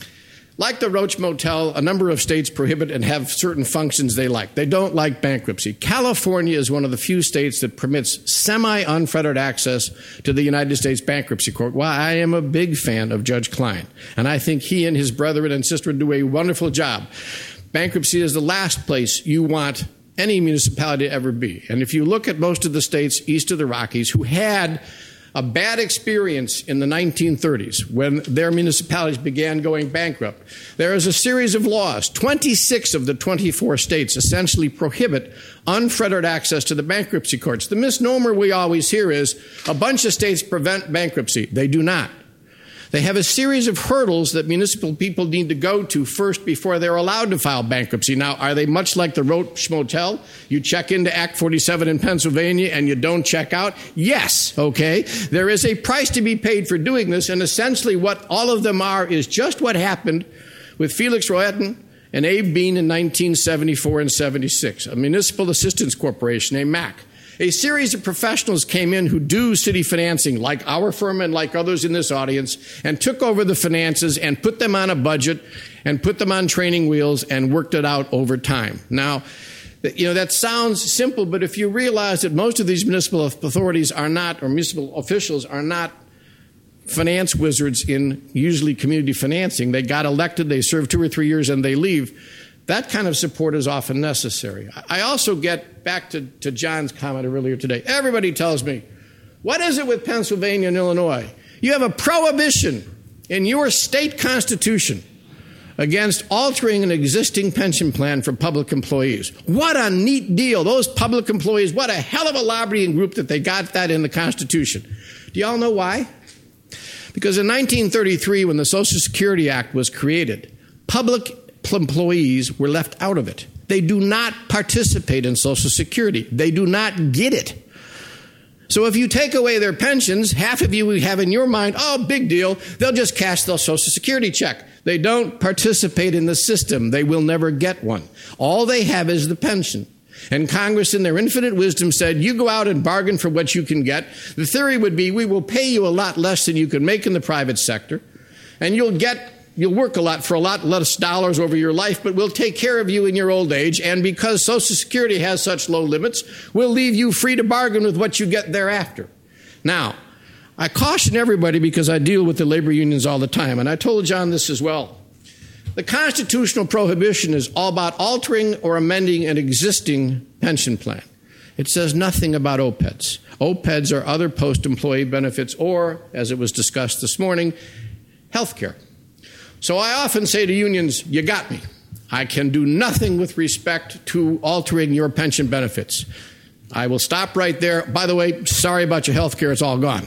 Like the Roach Motel, a number of states prohibit and have certain functions they like. They don't like bankruptcy. California is one of the few states that permits semi-unfettered access to the United States Bankruptcy Court. Well, I am a big fan of Judge Klein, and I think he and his brethren and sister do a wonderful job. Bankruptcy is the last place you want any municipality to ever be. And if you look at most of the states east of the Rockies who had a bad experience in the nineteen thirties when their municipalities began going bankrupt, there is a series of laws. twenty-six of the twenty-four states essentially prohibit unfettered access to the bankruptcy courts. The misnomer we always hear is a bunch of states prevent bankruptcy. They do not. They have a series of hurdles that municipal people need to go to first before they're allowed to file bankruptcy. Now, are they much like the Roach Motel? You check into Act forty-seven in Pennsylvania and you don't check out? Yes, okay. There is a price to be paid for doing this, and essentially what all of them are is just what happened with Felix Rohatyn and Abe Bean in nineteen seventy-four and seventy-six, a municipal assistance corporation, a M A C. A series of professionals came in who do city financing, like our firm and like others in this audience, and took over the finances and put them on a budget and put them on training wheels and worked it out over time. Now, you know, that sounds simple, but if you realize that most of these municipal authorities are not, or municipal officials are not finance wizards in usually community financing, they got elected, they serve two or three years, and they leave. That kind of support is often necessary. I also get back to, to John's comment earlier today. Everybody tells me, what is it with Pennsylvania and Illinois? You have a prohibition in your state constitution against altering an existing pension plan for public employees. What a neat deal. Those public employees, what a hell of a lobbying group that they got that in the Constitution. Do y'all know why? Because in nineteen thirty-three, when the Social Security Act was created, public employees were left out of it. They do not participate in Social Security. They do not get it. So if you take away their pensions, half of you have in your mind, oh, big deal, they'll just cash their Social Security check. They don't participate in the system. They will never get one. All they have is the pension. And Congress, in their infinite wisdom, said, you go out and bargain for what you can get. The theory would be, we will pay you a lot less than you can make in the private sector, and you'll get You'll work a lot for a lot less dollars over your life, but we'll take care of you in your old age. And because Social Security has such low limits, we'll leave you free to bargain with what you get thereafter. Now, I caution everybody because I deal with the labor unions all the time, and I told John this as well. The constitutional prohibition is all about altering or amending an existing pension plan. It says nothing about O P E Ds. O P E Ds are other post-employee benefits or, as it was discussed this morning, health care. So I often say to unions, you got me. I can do nothing with respect to altering your pension benefits. I will stop right there. By the way, sorry about your health care, it's all gone.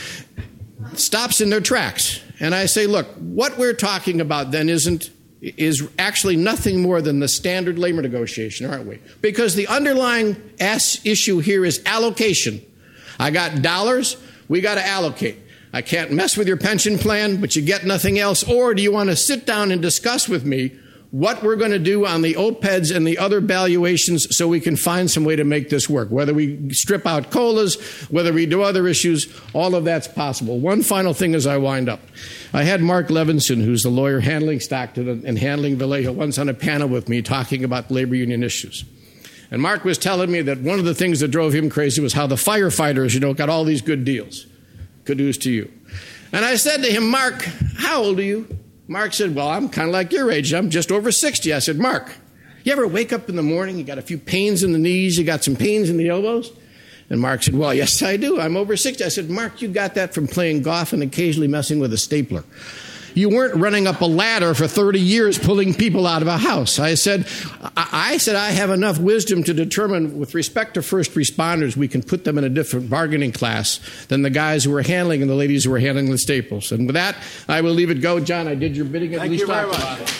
It stops in their tracks. And I say, look, what we're talking about then isn't is actually nothing more than the standard labor negotiation, aren't we? Because the underlying S issue here is allocation. I got dollars, we got to allocate. I can't mess with your pension plan, but you get nothing else. Or do you want to sit down and discuss with me what we're going to do on the O P E Ds and the other valuations so we can find some way to make this work? Whether we strip out COLAs, whether we do other issues, all of that's possible. One final thing as I wind up. I had Mark Levinson, who's the lawyer handling Stockton and handling Vallejo, once on a panel with me talking about labor union issues. And Mark was telling me that one of the things that drove him crazy was how the firefighters, you know, got all these good deals. Kudos to you. And I said to him, Mark, how old are you? Mark said, well, I'm kind of like your age. I'm just over sixty. I said, Mark, you ever wake up in the morning, you got a few pains in the knees, you got some pains in the elbows? And Mark said, well, yes, I do. I'm over sixty. I said, Mark, you got that from playing golf and occasionally messing with a stapler. You weren't running up a ladder for thirty years pulling people out of a house. I said, I, I said, I have enough wisdom to determine with respect to first responders, we can put them in a different bargaining class than the guys who were handling and the ladies who were handling the staples. And with that, I will leave it go. John, I did your bidding. At Thank least you very much. about it.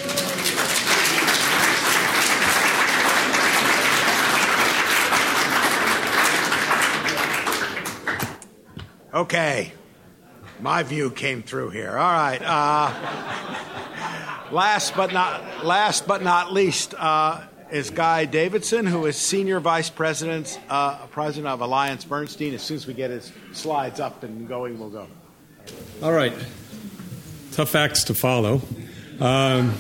Okay. My view came through here. All right. Uh, last but not last but not least, uh, is Guy Davidson, who is Senior Vice President, uh, President of Alliance Bernstein. As soon as we get his slides up and going, we'll go. All right. Tough acts to follow. Um,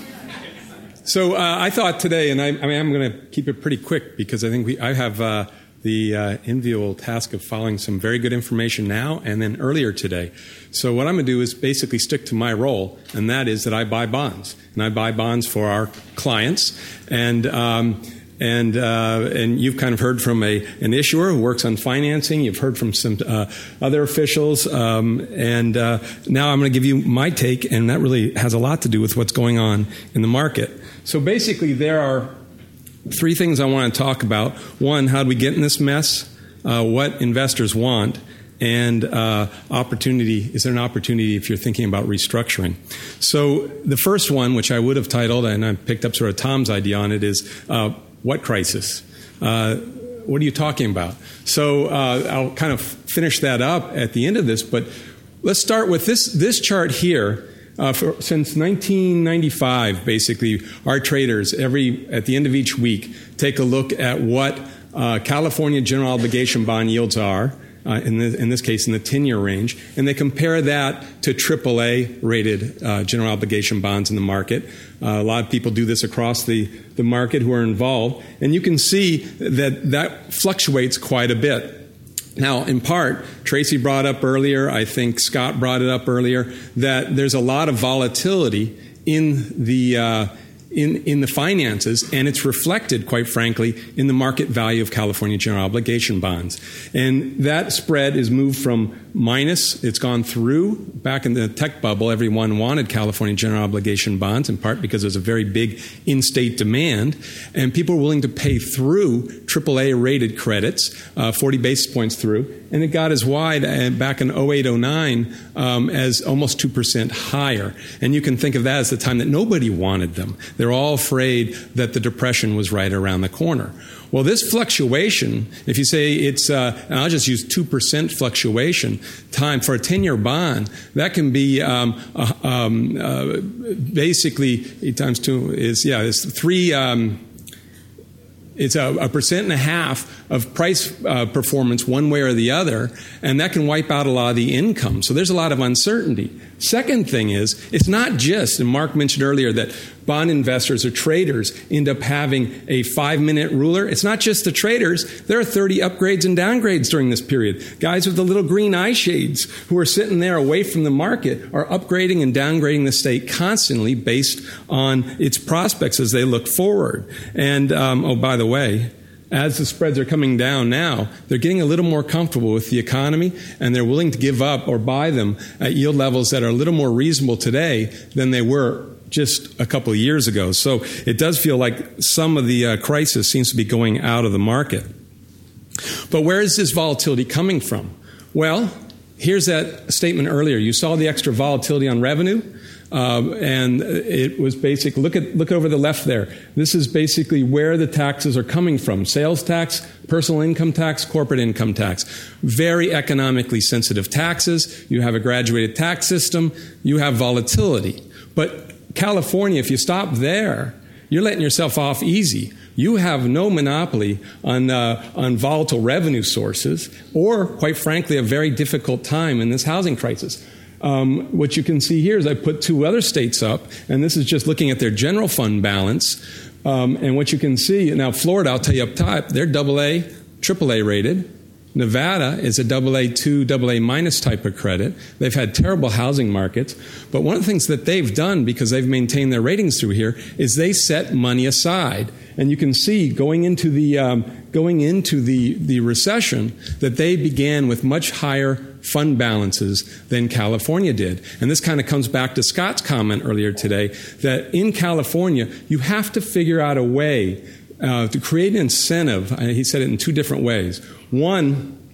so uh, I thought today, and I, I mean, I'm going to keep it pretty quick because I think we, I have uh, the uh, enviable task of following some very good information now and then earlier today. So what I'm going to do is basically stick to my role, and that is that I buy bonds. And I buy bonds for our clients. And um, and uh, and you've kind of heard from a an issuer who works on financing. You've heard from some uh, other officials. Um, and uh, now I'm going to give you my take, and that really has a lot to do with what's going on in the market. So basically there are three things I want to talk about. One, how do we get in this mess? Uh, what investors want? And uh, opportunity, is there an opportunity if you're thinking about restructuring? So the first one, which I would have titled, and I picked up sort of Tom's idea on it, is uh, what crisis? Uh, what are you talking about? So uh, I'll kind of finish that up at the end of this, but let's start with this, this chart here. Uh, for, since nineteen ninety-five, basically, our traders, every at the end of each week, take a look at what uh, California general obligation bond yields are, uh, in, the, in this case in the ten-year range, and they compare that to triple A rated uh, general obligation bonds in the market. Uh, a lot of people do this across the, the market who are involved, and you can see that that fluctuates quite a bit. Now, in part, Tracy brought up earlier, I think Scott brought it up earlier, that there's a lot of volatility in the uh, in in the finances, and it's reflected, quite frankly, in the market value of California general obligation bonds. And that spread is moved from minus, it's gone through. Back in the tech bubble, everyone wanted California general obligation bonds, in part because there's a very big in-state demand, and people were willing to pay through triple A rated credits, uh, forty basis points through, and it got as wide uh, back in oh eight oh nine um, as almost two percent higher. And you can think of that as the time that nobody wanted them. They're all afraid that the depression was right around the corner. Well, this fluctuation, if you say it's, uh, and I'll just use two percent fluctuation time for a ten-year bond, that can be um, uh, um, uh, basically eight times two is, yeah, it's three, um, it's a, a percent and a half of price uh, performance one way or the other, and that can wipe out a lot of the income. So there's a lot of uncertainty. Second thing is, it's not just, and Mark mentioned earlier that bond investors or traders end up having a five-minute ruler. It's not just the traders. There are thirty upgrades and downgrades during this period. Guys with the little green eye shades who are sitting there away from the market are upgrading and downgrading the state constantly based on its prospects as they look forward. And, um, oh, by the way, as the spreads are coming down now, they're getting a little more comfortable with the economy, and they're willing to give up or buy them at yield levels that are a little more reasonable today than they were just a couple of years ago. So it does feel like some of the uh, crisis seems to be going out of the market. But where is this volatility coming from? Well, here's that statement earlier. You saw the extra volatility on revenue. Um, and it was basic. Look at look over the left there. This is basically where the taxes are coming from: sales tax, personal income tax, corporate income tax. Very economically sensitive taxes. You have a graduated tax system. You have volatility. But California, if you stop there, you're letting yourself off easy. You have no monopoly on uh, on volatile revenue sources, or, quite frankly, a very difficult time in this housing crisis. Um, what you can see here is I put two other states up, and this is just looking at their general fund balance. Um, and what you can see, now Florida, I'll tell you up top, they're double A, triple A rated. Nevada is a double A two, double A minus type of credit. They've had terrible housing markets. But one of the things that they've done, because they've maintained their ratings through here, is they set money aside. And you can see going into the um, going into the, the recession that they began with much higher fund balances than California did. And this kind of comes back to Scott's comment earlier today that in California, you have to figure out a way uh, to create an incentive. He said it in two different ways. One,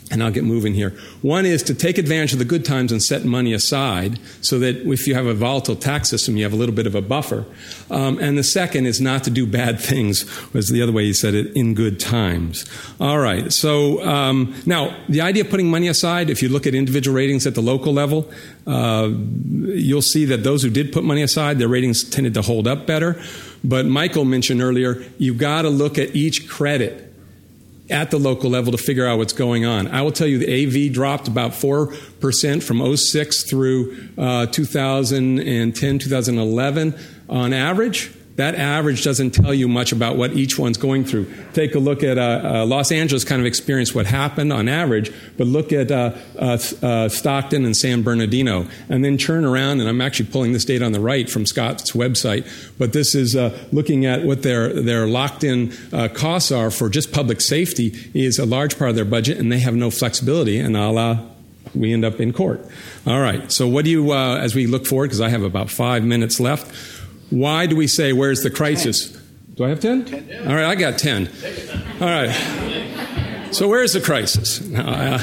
and I'll get moving here. One is to take advantage of the good times and set money aside so that if you have a volatile tax system, you have a little bit of a buffer. Um, and the second is not to do bad things, was the other way he said it, in good times. All right. So um, now, the idea of putting money aside, if you look at individual ratings at the local level, uh, you'll see that those who did put money aside, their ratings tended to hold up better. But Michael mentioned earlier, you've got to look at each credit at the local level to figure out what's going on. I will tell you the A V dropped about four percent from oh six through uh, two thousand ten, two thousand eleven on average. That average doesn't tell you much about what each one's going through. Take a look at uh, uh, Los Angeles kind of experienced what happened on average, but look at uh, uh, uh, Stockton and San Bernardino, and then turn around, and I'm actually pulling this data on the right from Scott's website, but this is uh, looking at what their, their locked-in uh, costs are for just public safety is a large part of their budget, and they have no flexibility, and a la we end up in court. All right, so what do you, uh, as we look forward, because I have about five minutes left, why do we say, where's the crisis? ten. Do I have ten? ten yeah. All right, I got ten. All right. So where's the crisis? Uh,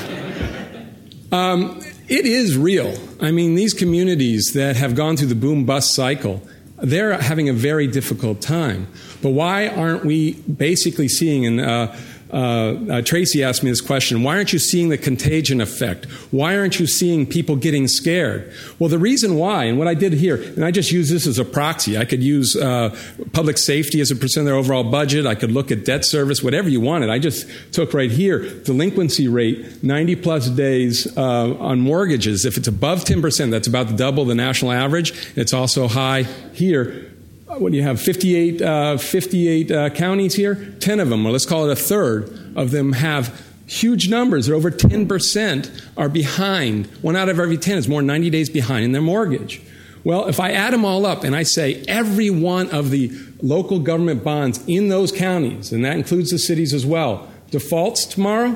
um, it is real. I mean, these communities that have gone through the boom-bust cycle, they're having a very difficult time. But why aren't we basically seeing, and uh, Uh, uh, Tracy asked me this question, why aren't you seeing the contagion effect? Why aren't you seeing people getting scared? Well, the reason why, and what I did here, and I just use this as a proxy. I could use uh, public safety as a percent of their overall budget. I could look at debt service, whatever you wanted. I just took right here, delinquency rate, ninety plus days uh, on mortgages. If it's above ten percent, that's about double the national average. It's also high here. What do you have, fifty-eight, uh, fifty-eight uh, counties here? ten of them, or let's call it a third of them have huge numbers. They're over ten percent are behind. One out of every ten is more than ninety days behind in their mortgage. Well, if I add them all up and I say every one of the local government bonds in those counties, and that includes the cities as well, defaults tomorrow,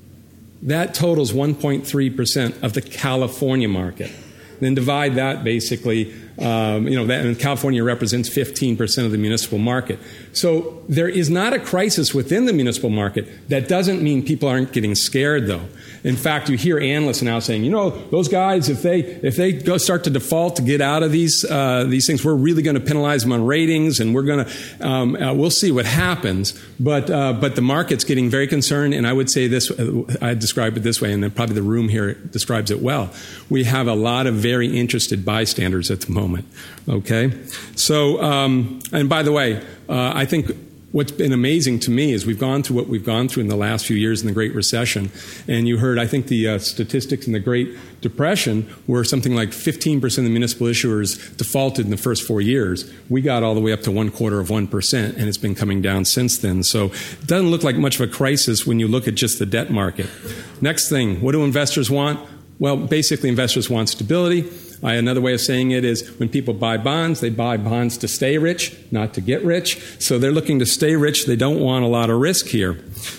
that totals one point three percent of the California market. Then divide that basically, um, you know, that, and California represents fifteen percent of the municipal market. So there is not a crisis within the municipal market. That doesn't mean people aren't getting scared, though. In fact, you hear analysts now saying, you know, those guys, if they if they go start to default to get out of these uh, these things, we're really going to penalize them on ratings, and we're going to um, uh, we'll see what happens. But uh, but the market's getting very concerned, and I would say this, uh, I describe it this way, and then probably the room here describes it well. We have a lot of very interested bystanders at the moment. Okay, so um, and by the way, uh, I think what's been amazing to me is we've gone through what we've gone through in the last few years in the Great Recession. And you heard, I think, the uh, statistics in the Great Depression were something like fifteen percent of the municipal issuers defaulted in the first four years. We got all the way up to one quarter of one percent, and it's been coming down since then. So it doesn't look like much of a crisis when you look at just the debt market. Next thing, what do investors want? Well, basically, investors want stability. I, another way of saying it is when people buy bonds, they buy bonds to stay rich, not to get rich. So they're looking to stay rich. They don't want a lot of risk here.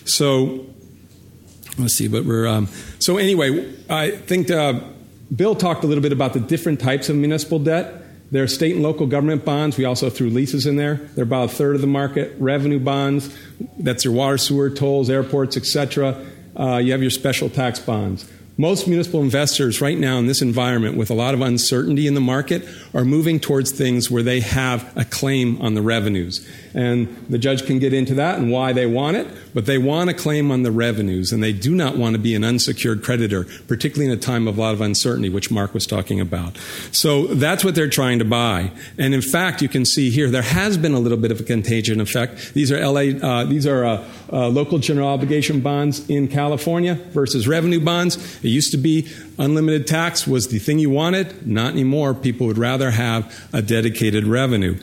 So let's see, but we're um, so anyway. I think uh, Bill talked a little bit about the different types of municipal debt. There are state and local government bonds. We also threw leases in there. They're about a third of the market. Revenue bonds, that's your water, sewer, tolls, airports, et cetera. Uh, you have your special tax bonds. Most municipal investors right now in this environment with a lot of uncertainty in the market are moving towards things where they have a claim on the revenues. And the judge can get into that and why they want it, but they want a claim on the revenues, and they do not want to be an unsecured creditor, particularly in a time of a lot of uncertainty, which Mark was talking about. So that's what they're trying to buy. And in fact, you can see here, there has been a little bit of a contagion effect. These are L A, uh, these are uh, uh, local general obligation bonds in California versus revenue bonds. It used to be unlimited tax was the thing you wanted. Not anymore. People would rather have a dedicated revenue.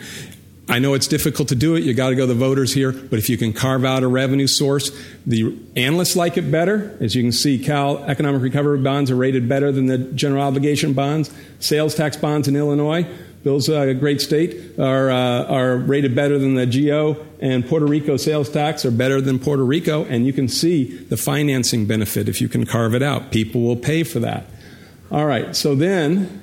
I know it's difficult to do it. You got to go to the voters here. But if you can carve out a revenue source, the analysts like it better. As you can see, Cal economic recovery bonds are rated better than the general obligation bonds. Sales tax bonds in Illinois, Bill's uh, great state, are uh, are rated better than the G O, and Puerto Rico sales tax are better than Puerto Rico. And you can see the financing benefit if you can carve it out. People will pay for that. All right. So then.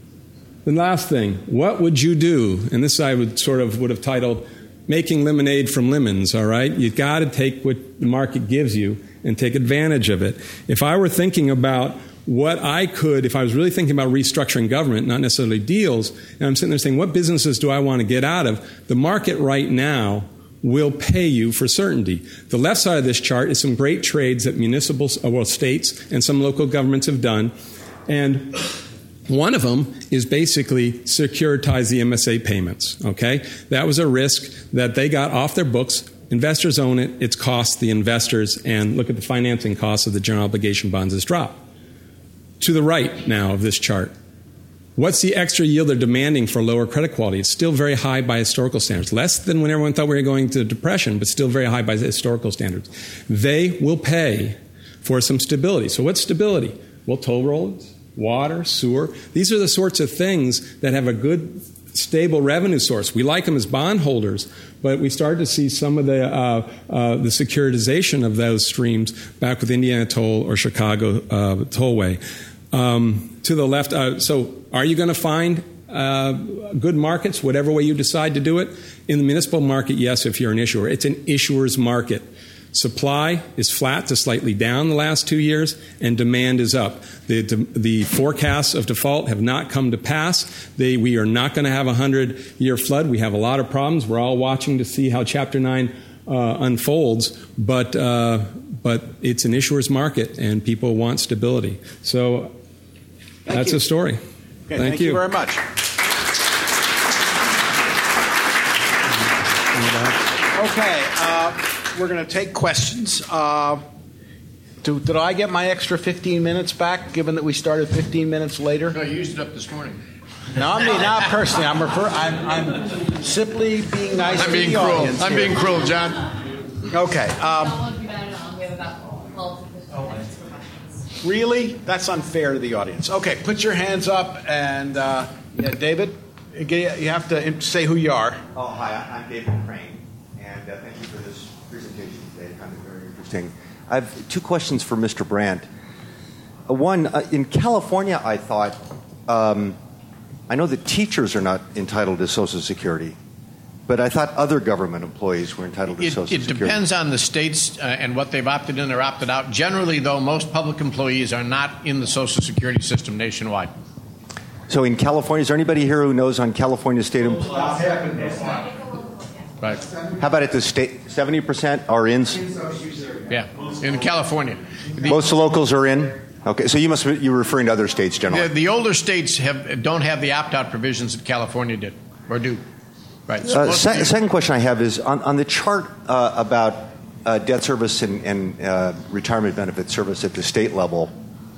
The last thing, what would you do? And this I would sort of would have titled, Making Lemonade from Lemons, all right? You've got to take what the market gives you and take advantage of it. If I were thinking about what I could, if I was really thinking about restructuring government, not necessarily deals, and I'm sitting there saying, what businesses do I want to get out of? The market right now will pay you for certainty. The left side of this chart is some great trades that municipal, well, states and some local governments have done. And one of them is basically securitize the M S A payments, okay? That was a risk that they got off their books. Investors own it. It's cost the investors. And look at the financing costs of the general obligation bonds has dropped. To the right now of this chart, what's the extra yield they're demanding for lower credit quality? It's still very high by historical standards. Less than when everyone thought we were going to depression, but still very high by historical standards. They will pay for some stability. So what's stability? Well, toll roads, water, sewer. These are the sorts of things that have a good, stable revenue source. We like them as bondholders, but we started to see some of the uh, uh, the securitization of those streams back with Indiana Toll or Chicago uh, Tollway. Um, to the left, uh, so are you going to find uh, good markets, whatever way you decide to do it? In the municipal market, yes, if you're an issuer. It's an issuer's market. Supply is flat to slightly down the last two years, and demand is up. The, the forecasts of default have not come to pass. They, we are not going to have a hundred-year flood. We have a lot of problems. We're all watching to see how Chapter nine uh, unfolds, but, uh, but it's an issuer's market, and people want stability. So Thank that's you. a story. Okay, thank, thank you. you very much. Okay, uh, we're going to take questions. Uh, do, did I get my extra fifteen minutes back, given that we started fifteen minutes later? No, you used it up this morning. No, I mean, not personally. I'm, refer- I'm, I'm simply being nice I'm to being the cruel. audience I'm here. being cruel, John. Okay. Um, How long have you been on? We have about twelve to fifteen minutes for questions. really? That's unfair to the audience. Okay, put your hands up, and uh, yeah, David, you have to say who you are. Oh, hi, I'm David Crane, and uh, thank you for this presentation today. I found it very interesting. I have two questions for Mister Brandt. Uh, one, uh, in California, I thought, um, I know that teachers are not entitled to Social Security, but I thought other government employees were entitled to It, Social it Security. depends on the states uh, and what they've opted in or opted out. Generally, though, most public employees are not in the Social Security system nationwide. So in California, is there anybody here who knows on California state employees? Right. How about at the state? seventy percent are in? Yeah. In California. The, Most locals are in? Okay, so you must be, you're referring to other states generally. the, the older states have don't have the opt-out provisions that California did or do. Right. So Uh, most se- of you- second question I have is on, on the chart uh, about uh, debt service and, and uh, retirement benefit service at the state level.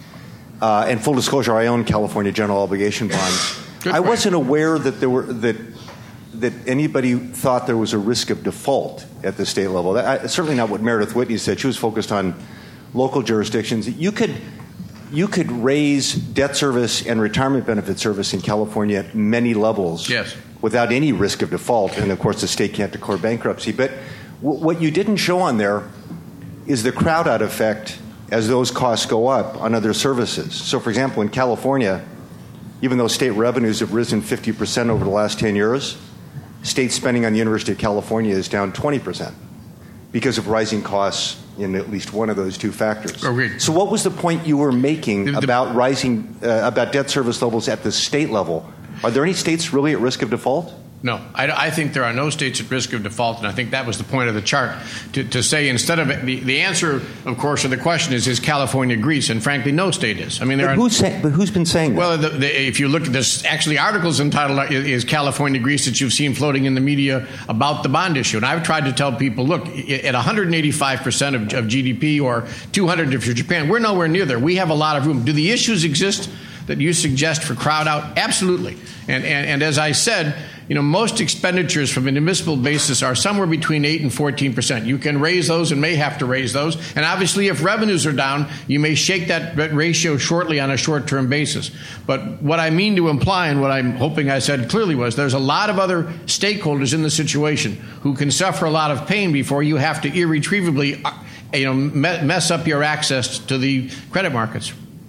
Uh, and full disclosure, I own California general obligation bonds. Good I for you. wasn't aware that there were that that anybody thought there was a risk of default at the state level. That, I, certainly not what Meredith Whitney said. She was focused on local jurisdictions. You could you could raise debt service and retirement benefit service in California at many levels. Yes. Without any risk of default, and of course the state can't declare bankruptcy. But w- what you didn't show on there is the crowd-out effect as those costs go up on other services. So, for example, in California, even though state revenues have risen fifty percent over the last ten years, state spending on the University of California is down twenty percent because of rising costs in at least one of those two factors. Agreed. So what was the point you were making The- the- about rising, uh, about debt service levels at the state level? Are there any states really at risk of default? No, I, I think there are no states at risk of default, and I think that was the point of the chart. To, to say instead of the, the answer, of course, to the question is: is California Greece? And frankly, no state is. I mean, there But are. who's, say, but who's been saying that? Well, the, the, if you look at this, actually, articles entitled "Is is California Greece" that you've seen floating in the media about the bond issue, and I've tried to tell people, look, at one hundred eighty-five percent of, of G D P or two hundred if you're Japan, we're nowhere near there. We have a lot of room. Do the issues exist that you suggest for crowd out? Absolutely. And, and, and as I said, you know, most expenditures from a municipal basis are somewhere between eight and fourteen percent. You can raise those and may have to raise those. And obviously, if revenues are down, you may shake that ratio shortly on a short-term basis. But what I mean to imply, and what I'm hoping I said clearly, was there's a lot of other stakeholders in the situation who can suffer a lot of pain before you have to irretrievably, you know, mess up your access to the credit markets.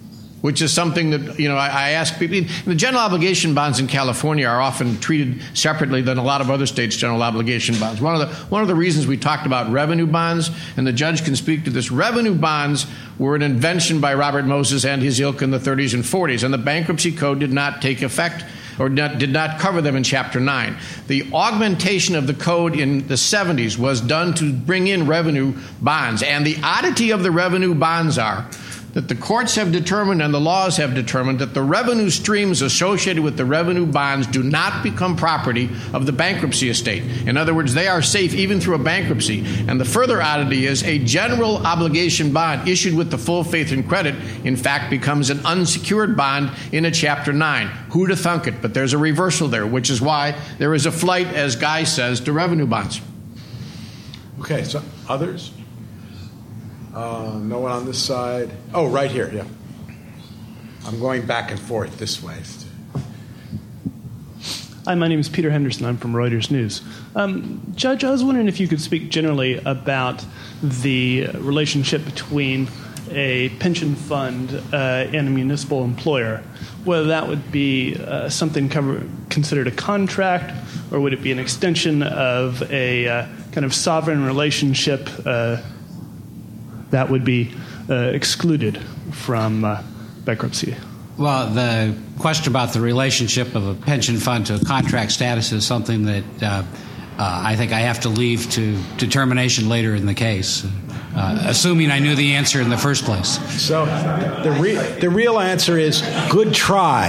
which is something that, you know, I, I ask people. The general obligation bonds in California are often treated separately than a lot of other states' general obligation bonds. One of the one of the reasons we talked about revenue bonds, and the judge can speak to this, revenue bonds were an invention by Robert Moses and his ilk in the thirties and forties, and the bankruptcy code did not take effect or not, did not cover them in Chapter nine. The augmentation of the code in the seventies was done to bring in revenue bonds, and the oddity of the revenue bonds are that the courts have determined and the laws have determined that the revenue streams associated with the revenue bonds do not become property of the bankruptcy estate. In other words, they are safe even through a bankruptcy. And the further oddity is a general obligation bond issued with the full faith and credit, in fact, becomes an unsecured bond in a Chapter nine. Who'd have thunk it? But there's a reversal there, which is why there is a flight, as Guy says, to revenue bonds. Okay, so others? Uh, no one on this side. Oh, right here, yeah. I'm going back and forth this way. Hi, my name is Peter Henderson. I'm from Reuters News. Um, Judge, I was wondering if you could speak generally about the relationship between a pension fund uh, and a municipal employer, whether that would be uh, something cover, considered a contract, or would it be an extension of a uh, kind of sovereign relationship uh, that would be uh, excluded from uh, bankruptcy? Well, the question about the relationship of a pension fund to a contract status is something that uh, uh, I think I have to leave to determination later in the case, uh, assuming I knew the answer in the first place. So the, re- the real answer is good try.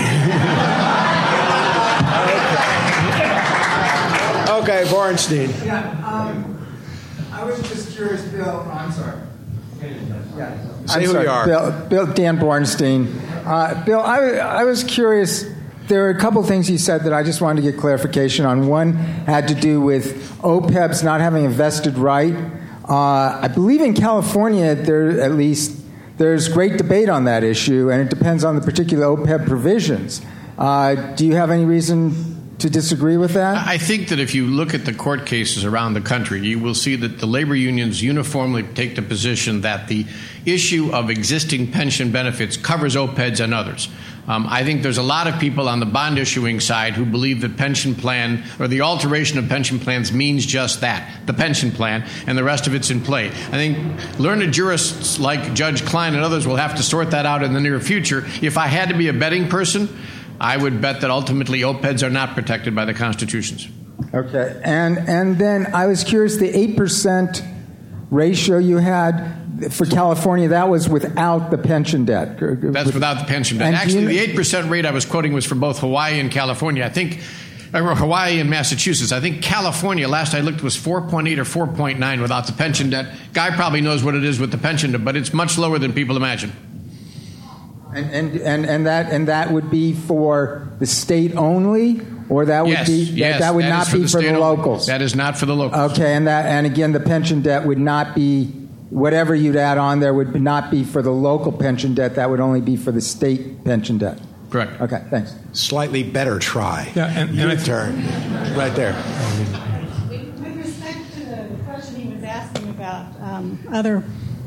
okay. Okay, Bornstein. Yeah, um, I was just curious, Bill. Oh, I'm sorry. Yeah. Say I'm who sorry. you are. Bill, Bill Dan Bornstein. Uh, Bill, I, I was curious. There are a couple of things you said that I just wanted to get clarification on. One had to do with O P E Bs not having a vested right. Uh, I believe in California, there at least there's great debate on that issue, and it depends on the particular O P E B provisions. Uh, do you have any reason to disagree with that? I think that if you look at the court cases around the country, you will see that the labor unions uniformly take the position that the issue of existing pension benefits covers O P E Bs and others. Um, I think there's a lot of people on the bond issuing side who believe that pension plan or the alteration of pension plans means just that, the pension plan, and the rest of it's in play. I think learned jurists like Judge Klein and others will have to sort that out in the near future. If I had to be a betting person, I would bet that ultimately O P E Bs are not protected by the constitutions. Okay. And and then I was curious, the eight percent ratio you had for California, that was without the pension debt. That's without the pension debt. Actually, you, the eight percent rate I was quoting was for both Hawaii and California. I think or Hawaii and Massachusetts. I think California, last I looked, was four point eight or four point nine without the pension debt. Guy probably knows what it is with the pension debt, but it's much lower than people imagine. And, and and and that and that would be for the state only, or that would yes, be yes, that, that would that not for be the for the only. locals. That is not for the locals. Okay, and that and again, the pension debt would not be whatever you'd add on there would not be for the local pension debt. That would only be for the state pension debt. Correct. Okay, thanks. Slightly better try. Yeah, and, and Your I turn, right there. With respect to the question he was asking about um, other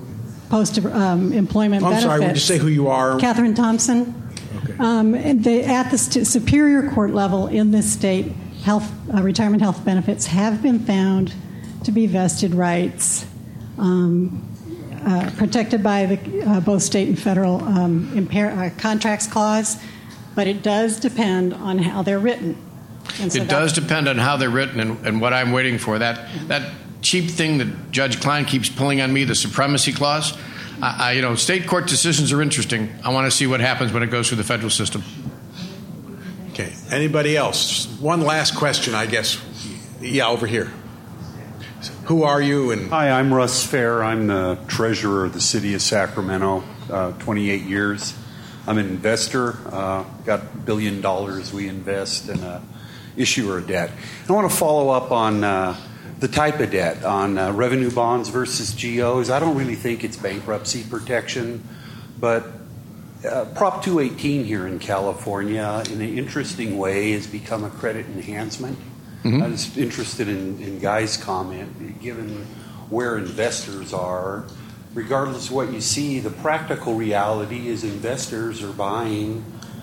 post-employment I'm benefits. sorry, would you say who you are? Catherine Thompson. Okay. Um, the, at the st- Superior Court level in this state, health, uh, retirement health benefits have been found to be vested rights um, uh, protected by the, uh, both state and federal um, impair, uh, contracts clause, but it does depend on how they're written. And so it does depend on how they're written and, and what I'm waiting for. That that cheap thing that Judge Klein keeps pulling on me, the supremacy clause. Uh, you know, state court decisions are interesting. I want to see what happens when it goes through the federal system. Okay. Anybody else? One last question, I guess. Yeah, over here. Who are you? And hi, I'm Russ Fair. I'm the treasurer of the city of Sacramento. Uh, twenty-eight years. I'm an investor. Uh, got a billion dollars we invest in a issuer debt. I want to follow up on uh, the type of debt, on uh, revenue bonds versus G Os. I don't really think it's bankruptcy protection, but uh, Prop two eighteen here in California, in an interesting way, has become a credit enhancement. Mm-hmm. I was interested in, in Guy's comment, given where investors are, regardless of what you see, the practical reality is investors are buying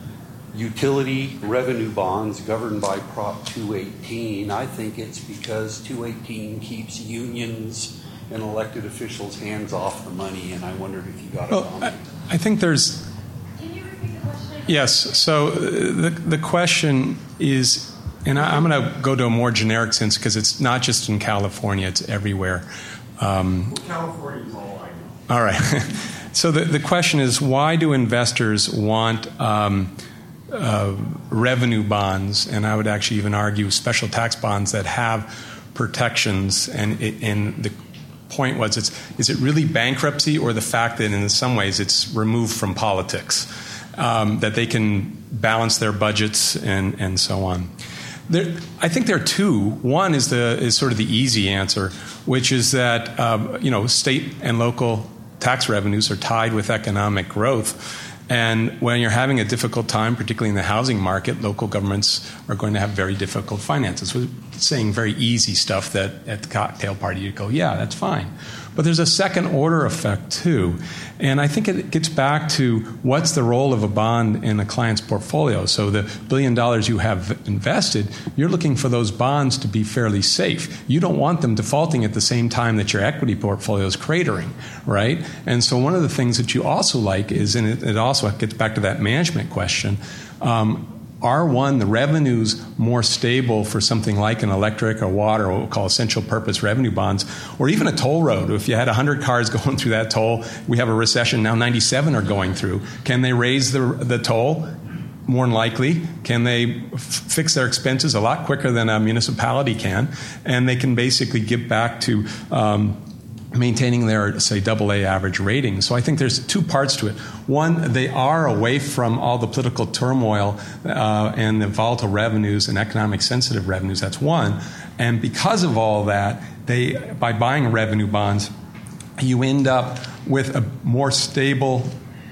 utility revenue bonds governed by Prop two eighteen. I think it's because two eighteen keeps unions and elected officials' hands off the money, and I wondered if you got well, a comment. I, I think there's... Can you repeat the question? Yes. So uh, the, the question is, and I, I'm going to go to a more generic sense because it's not just in California, it's everywhere. Um, well, California is all I know. All right. So the, the question is, why do investors want um, uh, revenue bonds, and I would actually even argue special tax bonds that have protections? And, it, and the point was, it's, is it really bankruptcy or the fact that in some ways it's removed from politics, um, that they can balance their budgets and, and so on? There, I think there are two. One is the is sort of the easy answer, which is that um, you know state and local tax revenues are tied with economic growth. And when you're having a difficult time, particularly in the housing market, local governments are going to have very difficult finances. We're saying very easy stuff that at the cocktail party you go, yeah, that's fine. But there's a second order effect too. And I think it gets back to what's the role of a bond in a client's portfolio. So the billion dollars you have invested, you're looking for those bonds to be fairly safe. You don't want them defaulting at the same time that your equity portfolio is cratering, right? And so one of the things that you also like is, and it, it also gets back to that management question, um, are, one, the revenues more stable for something like an electric or water, what we'll call essential purpose revenue bonds, or even a toll road? If you had one hundred cars going through that toll, we have a recession, now ninety-seven are going through. Can they raise the, the toll? More than likely. Can they f- fix their expenses a lot quicker than a municipality can? And they can basically get back to um, maintaining their, say, double A average rating. So I think there's two parts to it. One, they are away from all the political turmoil uh, and the volatile revenues and economic sensitive revenues. That's one. And because of all that, they, by buying revenue bonds, you end up with a more stable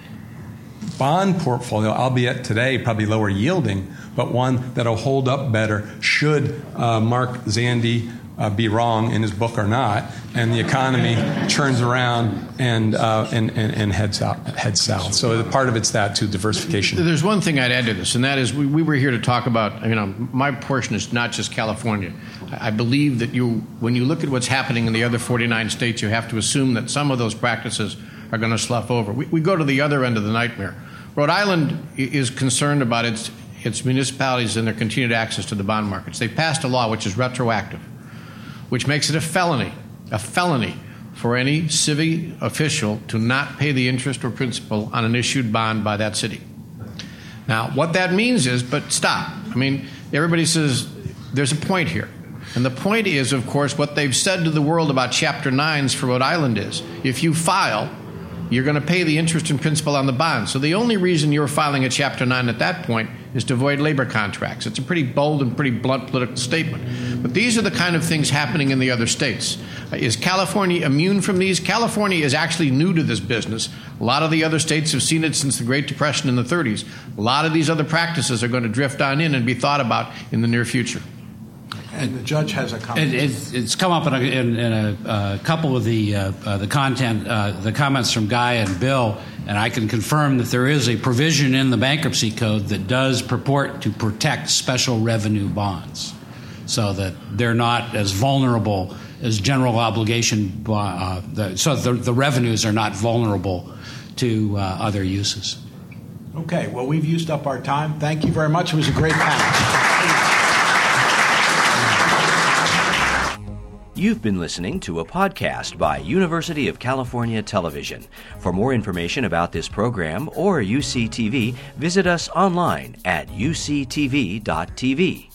bond portfolio, albeit today probably lower yielding, but one that'll hold up better should uh, Mark Zandi Uh, be wrong in his book or not, and the economy turns around and uh, and, and, and heads out, heads south. So the part of it's that too, diversification. There's one thing I'd add to this, and that is we, we were here to talk about. You know, my portion is not just California. I believe that you, when you look at what's happening in the other forty-nine states, you have to assume that some of those practices are going to slough over. We, we go to the other end of the nightmare. Rhode Island is concerned about its its municipalities and their continued access to the bond markets. They passed a law which is retroactive, which makes it a felony, a felony for any city official to not pay the interest or principal on an issued bond by that city. Now, what that means is, but stop. I mean, everybody says there's a point here. And the point is, of course, what they've said to the world about Chapter nines for Rhode Island is, if you file, you're going to pay the interest and principal on the bond. So the only reason you're filing a Chapter nine at that point is to avoid labor contracts. It's a pretty bold and pretty blunt political statement. But these are the kind of things happening in the other states. Is California immune from these? California is actually new to this business. A lot of the other states have seen it since the Great Depression in the thirties. A lot of these other practices are going to drift on in and be thought about in the near future. And the judge has a comment. It, it, it's come up in a, in, in a uh, couple of the uh, uh, the content, uh, the comments from Guy and Bill, and I can confirm that there is a provision in the bankruptcy code that does purport to protect special revenue bonds, so that they're not as vulnerable as general obligation. Uh, the, so the, the revenues are not vulnerable to uh, other uses. Okay. Well, we've used up our time. Thank you very much. It was a great panel. You've been listening to a podcast by University of California Television. For more information about this program or U C T V, visit us online at U C T V dot T V.